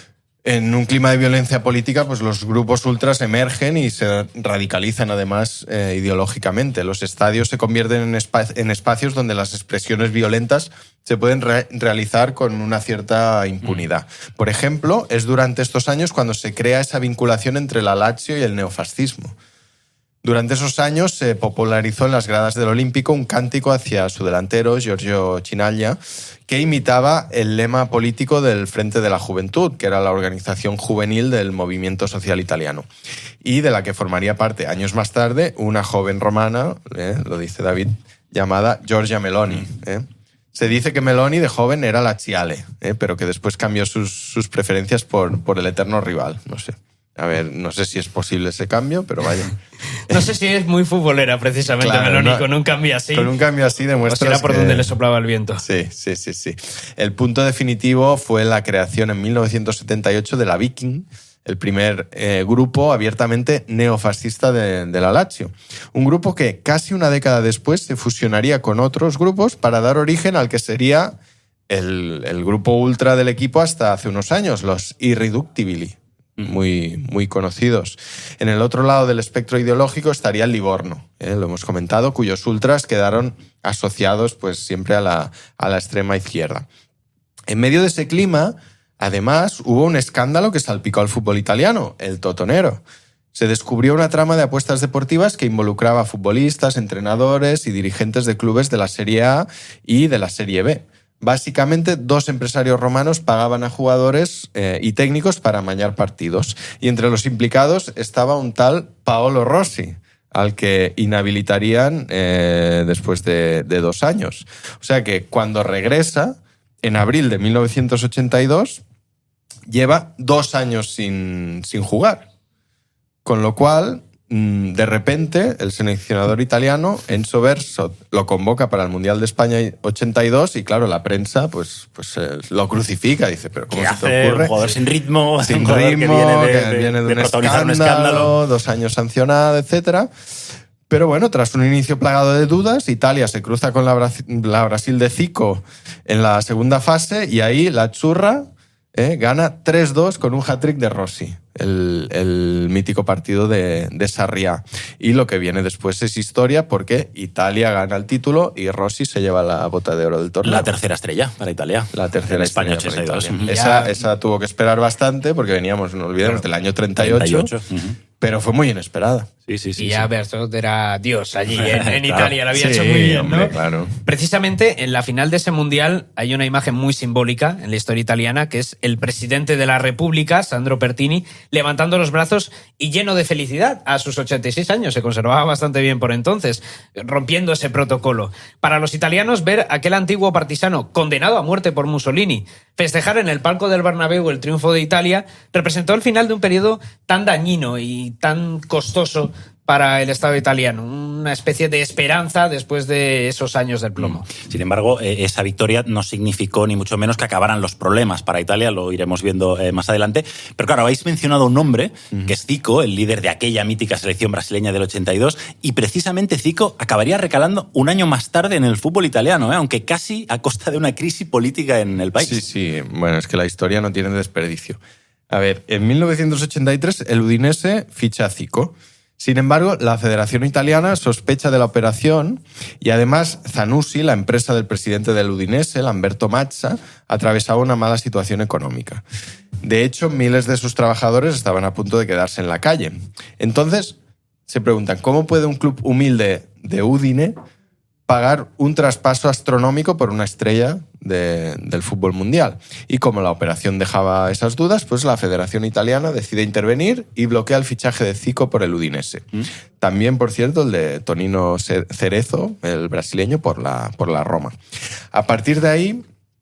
En un clima de violencia política, pues los grupos ultras emergen y se radicalizan además eh, ideológicamente. Los estadios se convierten en, espa- en espacios donde las expresiones violentas se pueden re- realizar con una cierta impunidad. Por ejemplo, es durante estos años cuando se crea esa vinculación entre la Lazio y el neofascismo. Durante esos años se popularizó en las gradas del Olímpico un cántico hacia su delantero, Giorgio Chinaglia, que imitaba el lema político del Frente de la Juventud, que era la organización juvenil del movimiento social italiano, y de la que formaría parte años más tarde una joven romana, eh, lo dice David, llamada Giorgia Meloni. Eh. Se dice que Meloni de joven era la Chiale, ¿eh? pero que después cambió sus, sus preferencias por, por el eterno rival, no sé. A ver, no sé si es posible ese cambio, pero vaya. No sé si es muy futbolera, precisamente, claro, Meloni, no, con un cambio así. Con un cambio así demuestra. O será por que... donde le soplaba el viento. Sí, sí, sí, sí. El punto definitivo fue la creación en mil novecientos setenta y ocho de la Viking, el primer eh, grupo abiertamente neofascista de, de la Lazio. Un grupo que casi una década después se fusionaría con otros grupos para dar origen al que sería el, el grupo ultra del equipo hasta hace unos años, los Irreductibili, muy, muy conocidos. En el otro lado del espectro ideológico estaría el Livorno, ¿eh? Lo hemos comentado, cuyos ultras quedaron asociados pues, siempre a la, a la extrema izquierda. En medio de ese clima, además, hubo un escándalo que salpicó al fútbol italiano, el Totonero. Se descubrió una trama de apuestas deportivas que involucraba a futbolistas, entrenadores y dirigentes de clubes de la Serie A y de la Serie B. Básicamente, dos empresarios romanos pagaban a jugadores eh, y técnicos para amañar partidos. Y entre los implicados estaba un tal Paolo Rossi, al que inhabilitarían eh, después de, de dos años. O sea que cuando regresa, en abril de mil novecientos ochenta y dos, lleva dos años sin, sin jugar. Con lo cual, de repente, el seleccionador italiano, Enzo Bersot, lo convoca para el Mundial de España ochenta y dos y, claro, la prensa pues, pues eh, lo crucifica. Dice, ¿pero cómo se te ocurre? Un jugador sin ritmo, sin un jugador ritmo, que viene de, que de, viene de, de un, protagonizar escándalo, un escándalo. Dos años sancionado, etcétera. Pero bueno, tras un inicio plagado de dudas, Italia se cruza con la, Bra- la Brasil de Zico en la segunda fase y ahí la Azzurra eh, gana tres dos con un hat-trick de Rossi, el, el mítico partido de, de Sarriá. Y lo que viene después es historia porque Italia gana el título y Rossi se lleva la bota de oro del torneo. La tercera estrella para Italia. La tercera España estrella ochenta y dos. Uh-huh. Esa, esa tuvo que esperar bastante porque veníamos, no olvidemos, del año treinta y ocho. treinta y ocho. Uh-huh. Pero fue muy inesperada. Sí, sí, sí. Y ya sí. Bersot era Dios allí en, en Claro. Italia, lo había Sí, hecho muy bien, hombre, ¿no? claro. Precisamente en la final de ese mundial hay una imagen muy simbólica en la historia italiana, que es el presidente de la República, Sandro Pertini, levantando los brazos y lleno de felicidad a sus ochenta y seis años. Se conservaba bastante bien por entonces, rompiendo ese protocolo. Para los italianos, ver aquel antiguo partisano condenado a muerte por Mussolini festejar en el palco del Bernabéu el triunfo de Italia representó el final de un periodo tan dañino y tan costoso para el Estado italiano, una especie de esperanza después de esos años del plomo. Sin embargo, eh, esa victoria no significó ni mucho menos que acabaran los problemas para Italia, lo iremos viendo eh, más adelante. Pero claro, habéis mencionado un nombre, uh-huh. que es Zico, el líder de aquella mítica selección brasileña del ochenta y dos, y precisamente Zico acabaría recalando un año más tarde en el fútbol italiano, ¿eh? aunque casi a costa de una crisis política en el país. Sí, sí, bueno, es que la historia no tiene desperdicio. A ver, en mil novecientos ochenta y tres el Udinese ficha a Zico. Sin embargo, la Federación Italiana sospecha de la operación y además Zanussi, la empresa del presidente del Udinese, Lamberto Mazza, atravesaba una mala situación económica. De hecho, miles de sus trabajadores estaban a punto de quedarse en la calle. Entonces, se preguntan, ¿cómo puede un club humilde de Udine pagar un traspaso astronómico por una estrella de, del fútbol mundial? Y como la operación dejaba esas dudas, pues la Federación Italiana decide intervenir y bloquea el fichaje de Zico por el Udinese. ¿Mm? También, por cierto, el de Tonino Cerezo, el brasileño, por la, por la Roma. A partir de ahí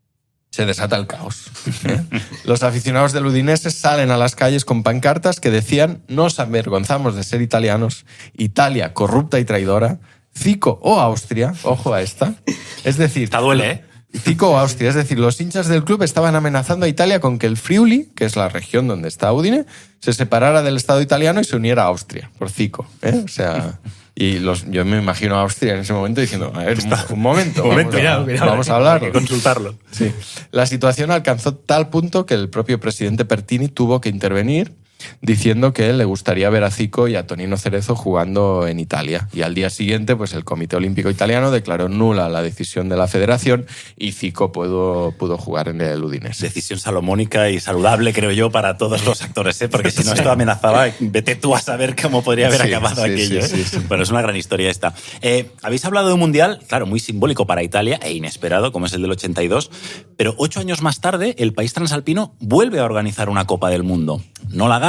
se desata el caos. ¿eh? Los aficionados del Udinese salen a las calles con pancartas que decían: nos avergonzamos de ser italianos, Italia corrupta y traidora, Zico o Austria, ojo a esta. Es decir, esta duele, ¿eh? Zico o Austria, es decir, los hinchas del club estaban amenazando a Italia con que el Friuli, que es la región donde está Udine, se separara del Estado italiano y se uniera a Austria, por Zico, ¿eh? O sea, y los, yo me imagino a Austria en ese momento diciendo, a ver, un, un momento, un momento vamos, cuidado, a, cuidado, vamos a hablar. Hay que consultarlo. Sí. La situación alcanzó tal punto que el propio presidente Pertini tuvo que intervenir diciendo que le gustaría ver a Zico y a Tonino Cerezo jugando en Italia. Y al día siguiente, pues el Comité Olímpico Italiano declaró nula la decisión de la federación y Zico pudo, pudo jugar en el Udinese. Decisión salomónica y saludable, creo yo, para todos los actores, ¿eh? Porque si no esto amenazaba, vete tú a saber cómo podría haber sí, acabado sí, aquello. Sí, ¿eh? sí, sí. Bueno, es una gran historia esta. Eh, Habéis hablado de un mundial, claro, muy simbólico para Italia e inesperado, como es el del ochenta y dos, pero ocho años más tarde el país transalpino vuelve a organizar una Copa del Mundo. No la gana,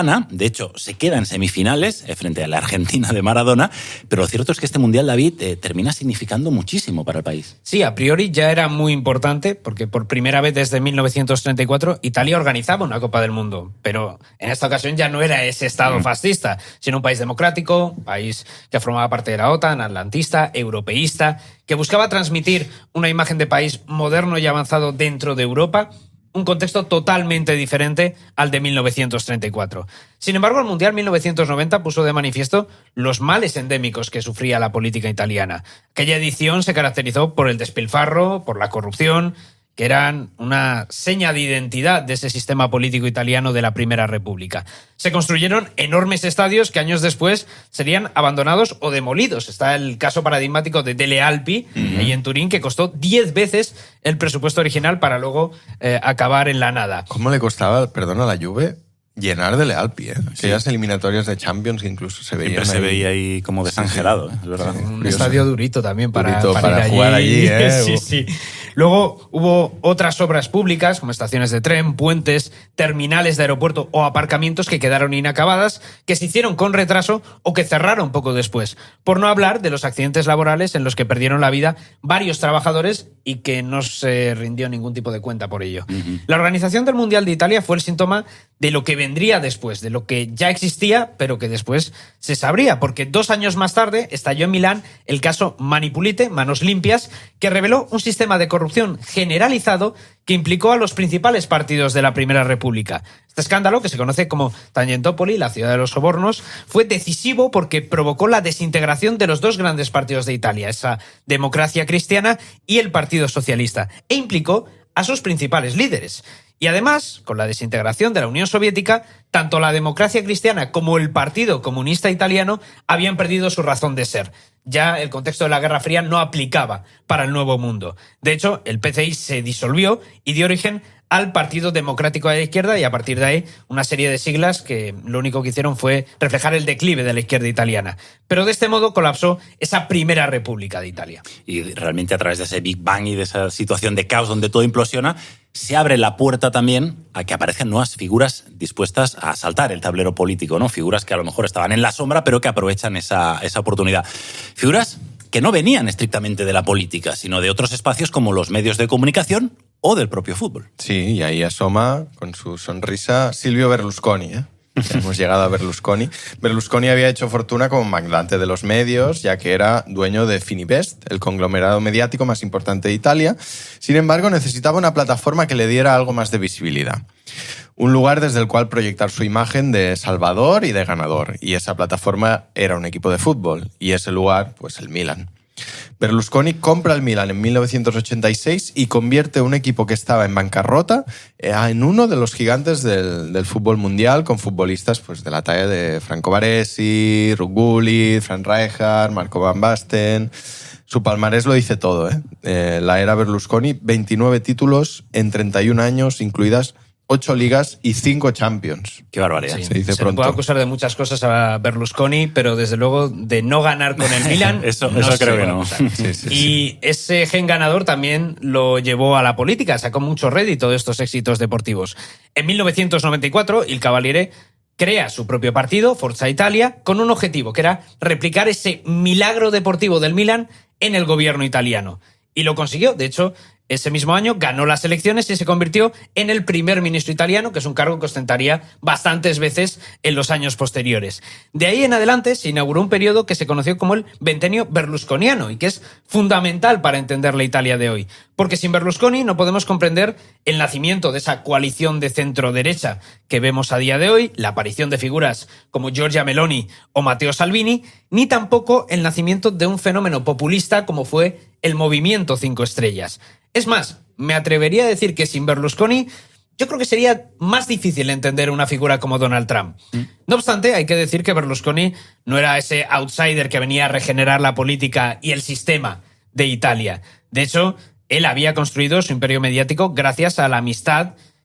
gana, de hecho se queda en semifinales eh, frente a la Argentina de Maradona, pero lo cierto es que este Mundial, David, eh, termina significando muchísimo para el país. Sí, a priori ya era muy importante porque por primera vez desde mil novecientos treinta y cuatro Italia organizaba una Copa del Mundo, pero en esta ocasión ya no era ese Estado mm. fascista, sino un país democrático, un país que formaba parte de la OTAN, atlantista, europeísta, que buscaba transmitir una imagen de país moderno y avanzado dentro de Europa, un contexto totalmente diferente al de mil novecientos treinta y cuatro. Sin embargo, el Mundial mil novecientos noventa puso de manifiesto los males endémicos que sufría la política italiana. Aquella edición se caracterizó por el despilfarro, por la corrupción, que eran una seña de identidad de ese sistema político italiano de la Primera República. Se construyeron enormes estadios que años después serían abandonados o demolidos. Está el caso paradigmático de Delle Alpi, uh-huh. ahí en Turín, que costó diez veces el presupuesto original para luego eh, acabar en la nada. ¿Cómo le costaba, perdón, a la Juve llenar Delle Alpi? ¿eh? Aquellas sí. eliminatorias de Champions incluso se veían. Siempre se veía ahí como desangelado, sí, sí. ¿eh? Es verdad. Un Curioso. Estadio durito también para, durito para, para ir jugar allí. allí ¿eh? sí, sí. Luego hubo otras obras públicas, como estaciones de tren, puentes, terminales de aeropuerto o aparcamientos que quedaron inacabadas, que se hicieron con retraso o que cerraron poco después. Por no hablar de los accidentes laborales en los que perdieron la vida varios trabajadores y que no se rindió ningún tipo de cuenta por ello. Uh-huh. La organización del Mundial de Italia fue el síntoma de lo que vendría después, de lo que ya existía, pero que después se sabría, porque dos años más tarde estalló en Milán el caso Mani Pulite, Manos Limpias, que reveló un sistema de corrupción generalizado que implicó a los principales partidos de la Primera República. Este escándalo, que se conoce como Tangentopoli, la ciudad de los sobornos, fue decisivo porque provocó la desintegración de los dos grandes partidos de Italia, esa Democracia Cristiana y el Partido Socialista, e implicó a sus principales líderes. Y además, con la desintegración de la Unión Soviética, tanto la Democracia Cristiana como el Partido Comunista Italiano habían perdido su razón de ser. Ya el contexto de la Guerra Fría no aplicaba para el Nuevo Mundo. De hecho, el P C I se disolvió y dio origen al Partido Democrático de la Izquierda, y a partir de ahí una serie de siglas que lo único que hicieron fue reflejar el declive de la izquierda italiana. Pero de este modo colapsó esa Primera República de Italia. Y realmente a través de ese Big Bang y de esa situación de caos donde todo implosiona, se abre la puerta también a que aparezcan nuevas figuras dispuestas a asaltar el tablero político, ¿no? Figuras que a lo mejor estaban en la sombra, pero que aprovechan esa, esa oportunidad. Figuras que no venían estrictamente de la política, sino de otros espacios como los medios de comunicación o del propio fútbol. Sí, y ahí asoma con su sonrisa Silvio Berlusconi, ¿eh? Hemos llegado a Berlusconi. Berlusconi había hecho fortuna como magnate de los medios, ya que era dueño de Fininvest, el conglomerado mediático más importante de Italia. Sin embargo, necesitaba una plataforma que le diera algo más de visibilidad. Un lugar desde el cual proyectar su imagen de salvador y de ganador. Y esa plataforma era un equipo de fútbol. Y ese lugar, pues el Milan. Berlusconi compra el Milan en mil novecientos ochenta y seis y convierte un equipo que estaba en bancarrota en uno de los gigantes del, del fútbol mundial, con futbolistas pues, de la talla de Franco Baresi, Ruud Gullit, Frank Rijkaard, Marco Van Basten. Su palmarés lo dice todo, ¿eh? Eh, la era Berlusconi, veintinueve títulos en treinta y un años, incluidas ocho ligas y cinco Champions. Qué barbaridad. Sí, se dice se pronto. le puede acusar de muchas cosas a Berlusconi, pero desde luego de no ganar con el Milan. eso no eso creo que no. Sí, sí, y sí. ese gen ganador también lo llevó a la política, sacó mucho rédito de estos éxitos deportivos. En mil novecientos noventa y cuatro, il Cavaliere crea su propio partido, Forza Italia, con un objetivo, que era replicar ese milagro deportivo del Milan en el gobierno italiano. Y lo consiguió. De hecho, ese mismo año ganó las elecciones y se convirtió en el primer ministro italiano, que es un cargo que ostentaría bastantes veces en los años posteriores. De ahí en adelante se inauguró un periodo que se conoció como el Ventenio Berlusconiano y que es fundamental para entender la Italia de hoy. Porque sin Berlusconi no podemos comprender el nacimiento de esa coalición de centro-derecha que vemos a día de hoy, la aparición de figuras como Giorgia Meloni o Matteo Salvini, ni tampoco el nacimiento de un fenómeno populista como fue el Movimiento Cinco Estrellas. Es más, me atrevería a decir que sin Berlusconi yo creo que sería más difícil entender una figura como Donald Trump. Mm. No obstante, hay que decir que Berlusconi no era ese outsider que venía a regenerar la política y el sistema de Italia. De hecho, él había construido su imperio mediático gracias a la amistad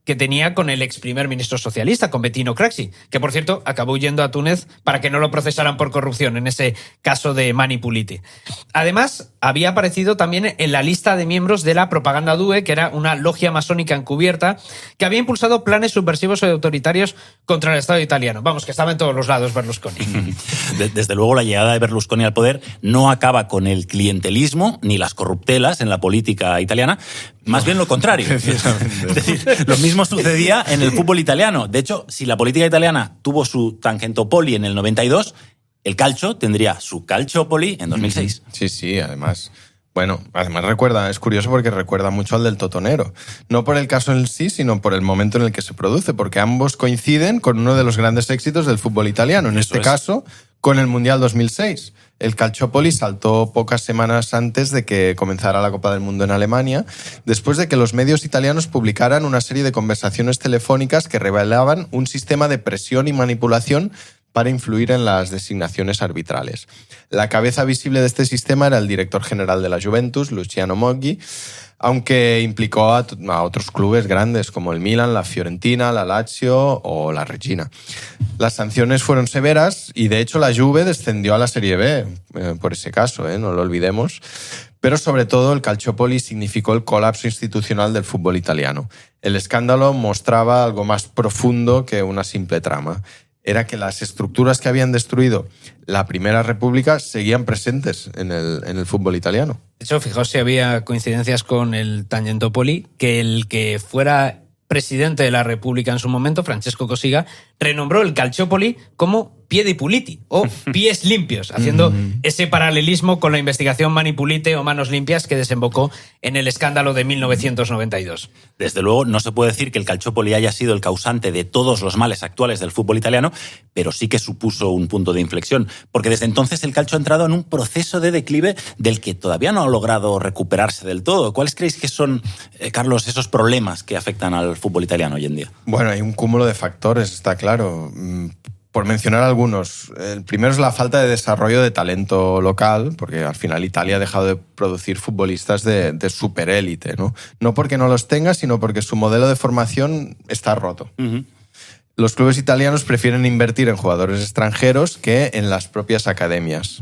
que tenía con el ex primer ministro socialista, con Bettino Craxi, que por cierto acabó huyendo a Túnez para que no lo procesaran por corrupción en ese caso de Mani Puliti. Además, había aparecido también en la lista de miembros de la Propaganda Due, que era una logia masónica encubierta que había impulsado planes subversivos y autoritarios contra el Estado italiano. Vamos, que estaba en todos los lados Berlusconi. Desde luego, la llegada de Berlusconi al poder no acaba con el clientelismo ni las corruptelas en la política italiana, más bien lo contrario. Es decir, lo mismo sucedía en el fútbol italiano. De hecho, si la política italiana tuvo su Tangentopoli en el noventa y dos, el calcio tendría su Calciopoli en dos mil seis. Sí, sí, además... Bueno, además recuerda, es curioso porque recuerda mucho al del Totonero. No por el caso en sí, sino por el momento en el que se produce, porque ambos coinciden con uno de los grandes éxitos del fútbol italiano. En Eso este es. caso, con el Mundial dos mil seis. El Calciopoli saltó pocas semanas antes de que comenzara la Copa del Mundo en Alemania, después de que los medios italianos publicaran una serie de conversaciones telefónicas que revelaban un sistema de presión y manipulación para influir en las designaciones arbitrales. La cabeza visible de este sistema era el director general de la Juventus, Luciano Moggi, aunque implicó a, a otros clubes grandes como el Milan, la Fiorentina, la Lazio o la Regina. Las sanciones fueron severas y, de hecho, la Juve descendió a la Serie B, eh, por ese caso, eh, no lo olvidemos. Pero, sobre todo, el Calciopoli significó el colapso institucional del fútbol italiano. El escándalo mostraba algo más profundo que una simple trama. Era que las estructuras que habían destruido la Primera República seguían presentes en el, en el fútbol italiano. De hecho, fijaos si había coincidencias con el Tangentopoli, que el que fuera presidente de la República en su momento, Francesco Cossiga, renombró el Calciopoli como Piedi Puliti o pies limpios, haciendo ese paralelismo con la investigación Mani Pulite o manos limpias que desembocó en el escándalo de mil novecientos noventa y dos. Desde luego, no se puede decir que el Calciopoli haya sido el causante de todos los males actuales del fútbol italiano, pero sí que supuso un punto de inflexión, porque desde entonces el calcio ha entrado en un proceso de declive del que todavía no ha logrado recuperarse del todo. ¿Cuáles creéis que son, eh, Carlos, esos problemas que afectan al fútbol italiano hoy en día? Bueno, hay un cúmulo de factores, está claro. Por mencionar algunos, el primero es la falta de desarrollo de talento local, porque al final Italia ha dejado de producir futbolistas de, de superélite, ¿no? No porque no los tenga, sino porque su modelo de formación está roto. Uh-huh. Los clubes italianos prefieren invertir en jugadores extranjeros que en las propias academias.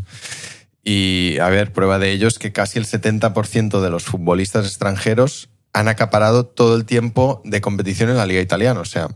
Y, a ver, prueba de ello es que casi el setenta por ciento de los futbolistas extranjeros han acaparado todo el tiempo de competición en la liga italiana, o sea...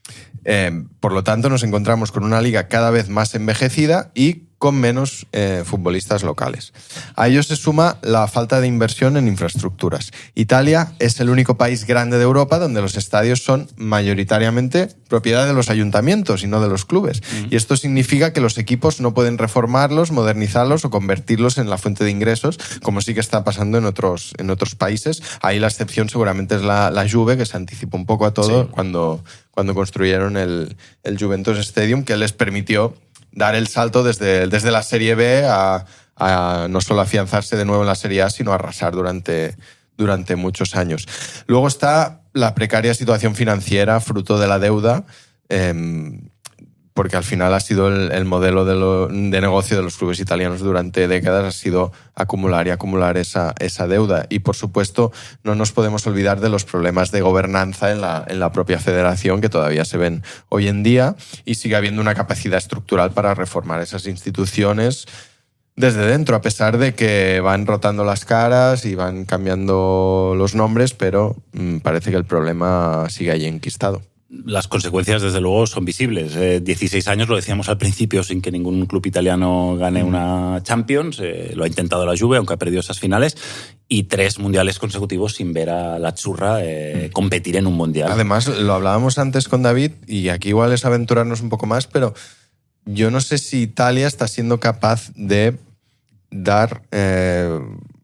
Eh, por lo tanto, nos encontramos con una liga cada vez más envejecida y con menos eh, futbolistas locales. A ello se suma la falta de inversión en infraestructuras. Italia es el único país grande de Europa donde los estadios son mayoritariamente propiedad de los ayuntamientos y no de los clubes. Mm. Y esto significa que los equipos no pueden reformarlos, modernizarlos o convertirlos en la fuente de ingresos, como sí que está pasando en otros, en otros países. Ahí la excepción seguramente es la, la Juve, que se anticipó un poco a todo sí. cuando, cuando construyeron el, el Juventus Stadium, que les permitió dar el salto desde, desde la Serie B a, a no solo afianzarse de nuevo en la Serie A, sino a arrasar durante, durante muchos años. Luego está la precaria situación financiera, fruto de la deuda, eh, porque al final ha sido el, el modelo de, lo, de negocio de los clubes italianos durante décadas, ha sido acumular y acumular esa, esa deuda. Y, por supuesto, no nos podemos olvidar de los problemas de gobernanza en la, en la propia federación, que todavía se ven hoy en día, y sigue habiendo una capacidad estructural para reformar esas instituciones desde dentro, a pesar de que van rotando las caras y van cambiando los nombres, pero mmm, parece que el problema sigue ahí enquistado. Las consecuencias, desde luego, son visibles. Eh, dieciséis años, lo decíamos al principio, sin que ningún club italiano gane una Champions. Eh, lo ha intentado la Juve, aunque ha perdido esas finales. Y tres mundiales consecutivos sin ver a la Azzurra eh, competir en un mundial. Además, lo hablábamos antes con David, y aquí igual es aventurarnos un poco más, pero yo no sé si Italia está siendo capaz de dar... Eh,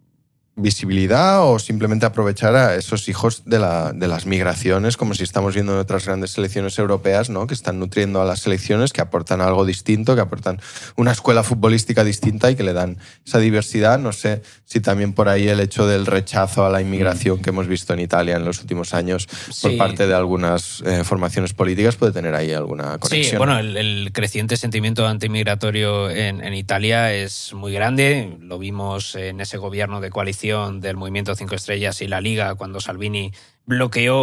visibilidad o simplemente aprovechar a esos hijos de, la, de las migraciones, como si estamos viendo en otras grandes selecciones europeas, ¿no? Que están nutriendo a las selecciones, que aportan algo distinto, que aportan una escuela futbolística distinta y que le dan esa diversidad. No sé si también por ahí el hecho del rechazo a la inmigración que hemos visto en Italia en los últimos años sí. por parte de algunas eh, formaciones políticas puede tener ahí alguna conexión. Sí, bueno, el, el creciente sentimiento antimigratorio en, en Italia es muy grande. Lo vimos en ese gobierno de coalición del Movimiento Cinco Estrellas y la Liga, cuando Salvini bloqueó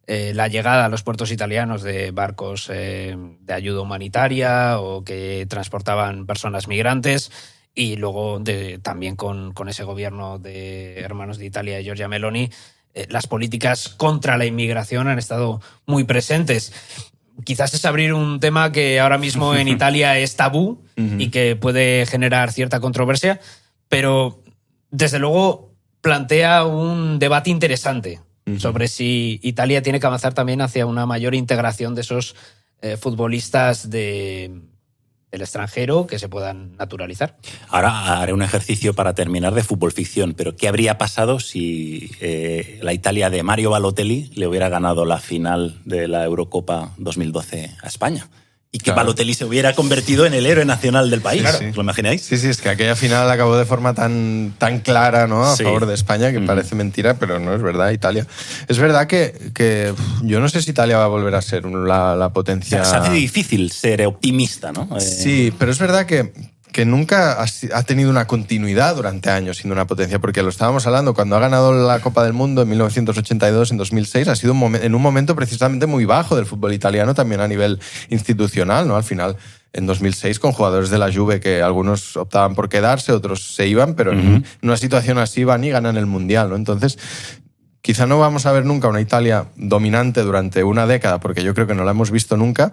eh, la llegada a los puertos italianos de barcos eh, de ayuda humanitaria o que transportaban personas migrantes, y luego de, también con, con ese gobierno de Hermanos de Italia y Giorgia Meloni, eh, las políticas contra la inmigración han estado muy presentes. Quizás es abrir un tema que ahora mismo en Italia es tabú uh-huh. y que puede generar cierta controversia, pero desde luego plantea un debate interesante uh-huh. sobre si Italia tiene que avanzar también hacia una mayor integración de esos eh, futbolistas de... del extranjero que se puedan naturalizar. Ahora haré un ejercicio para terminar de fútbol ficción, pero ¿qué habría pasado si eh, la Italia de Mario Balotelli le hubiera ganado la final de la Eurocopa dos mil doce a España? Y que claro. Balotelli se hubiera convertido en el héroe nacional del país. Claro. ¿Lo imagináis? Sí, sí, es que aquella final acabó de forma tan, tan clara, ¿no? A sí. favor de España, que mm. parece mentira, pero no es verdad, Italia. Es verdad que, que yo no sé si Italia va a volver a ser la, la potencia... O sea, se hace difícil ser optimista, ¿no? Eh... Sí, pero es verdad que... que nunca ha tenido una continuidad durante años siendo una potencia, porque lo estábamos hablando, cuando ha ganado la Copa del Mundo en mil novecientos ochenta y dos, en dos mil seis, ha sido un momen- en un momento precisamente muy bajo del fútbol italiano, también a nivel institucional, ¿no? Al final, en dos mil seis, con jugadores de la Juve que algunos optaban por quedarse, otros se iban, pero uh-huh. en una situación así van y ganan el Mundial, ¿no? Entonces, quizá no vamos a ver nunca una Italia dominante durante una década, porque yo creo que no la hemos visto nunca,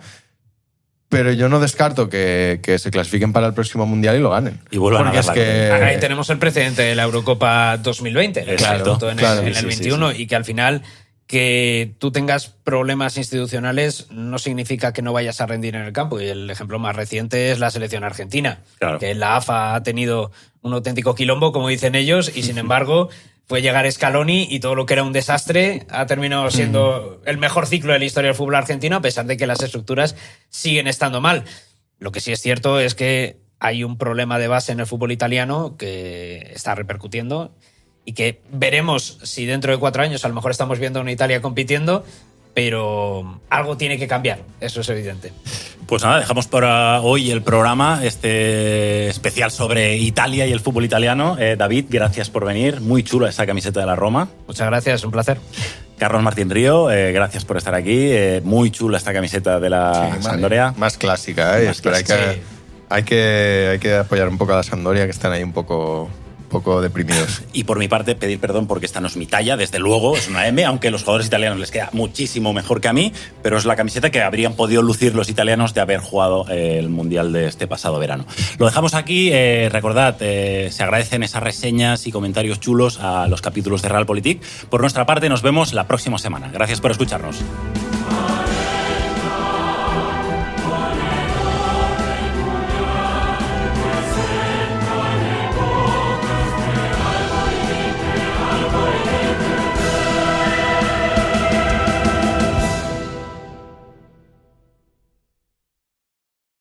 pero yo no descarto que, que se clasifiquen para el próximo Mundial y lo ganen. Y vuelvan Porque a es ganar. que... Ahí tenemos el precedente de la Eurocopa dos mil veinte. Claro, en claro, el, en sí, el sí, veintiuno, sí, sí. y que al final que tú tengas problemas institucionales no significa que no vayas a rendir en el campo. Y el ejemplo más reciente es la selección argentina, claro. que la A F A ha tenido un auténtico quilombo, como dicen ellos, y sin embargo... fue llegar Scaloni y todo lo que era un desastre ha terminado siendo el mejor ciclo de la historia del fútbol argentino, a pesar de que las estructuras siguen estando mal. Lo que sí es cierto es que hay un problema de base en el fútbol italiano que está repercutiendo y que veremos si dentro de cuatro años a lo mejor estamos viendo a una Italia compitiendo, pero algo tiene que cambiar, eso es evidente. Pues nada, dejamos por hoy el programa, este especial sobre Italia y el fútbol italiano. Eh, David, gracias por venir. Muy chula esa camiseta de la Roma. Muchas gracias, un placer. Carlos Martín Río, eh, gracias por estar aquí. Eh, muy chula esta camiseta de la sí, Sampdoria. Más, más clásica, ¿eh? Más Pero clásica. Hay, que, hay, que, hay que apoyar un poco a la Sampdoria, que están ahí un poco... poco deprimidos. Y por mi parte, pedir perdón porque esta no es mi talla, desde luego, es una M, aunque a los jugadores italianos les queda muchísimo mejor que a mí, pero es la camiseta que habrían podido lucir los italianos de haber jugado el Mundial de este pasado verano. Lo dejamos aquí, eh, recordad, eh, se agradecen esas reseñas y comentarios chulos a los capítulos de Realpolitik. Por nuestra parte, nos vemos la próxima semana. Gracias por escucharnos.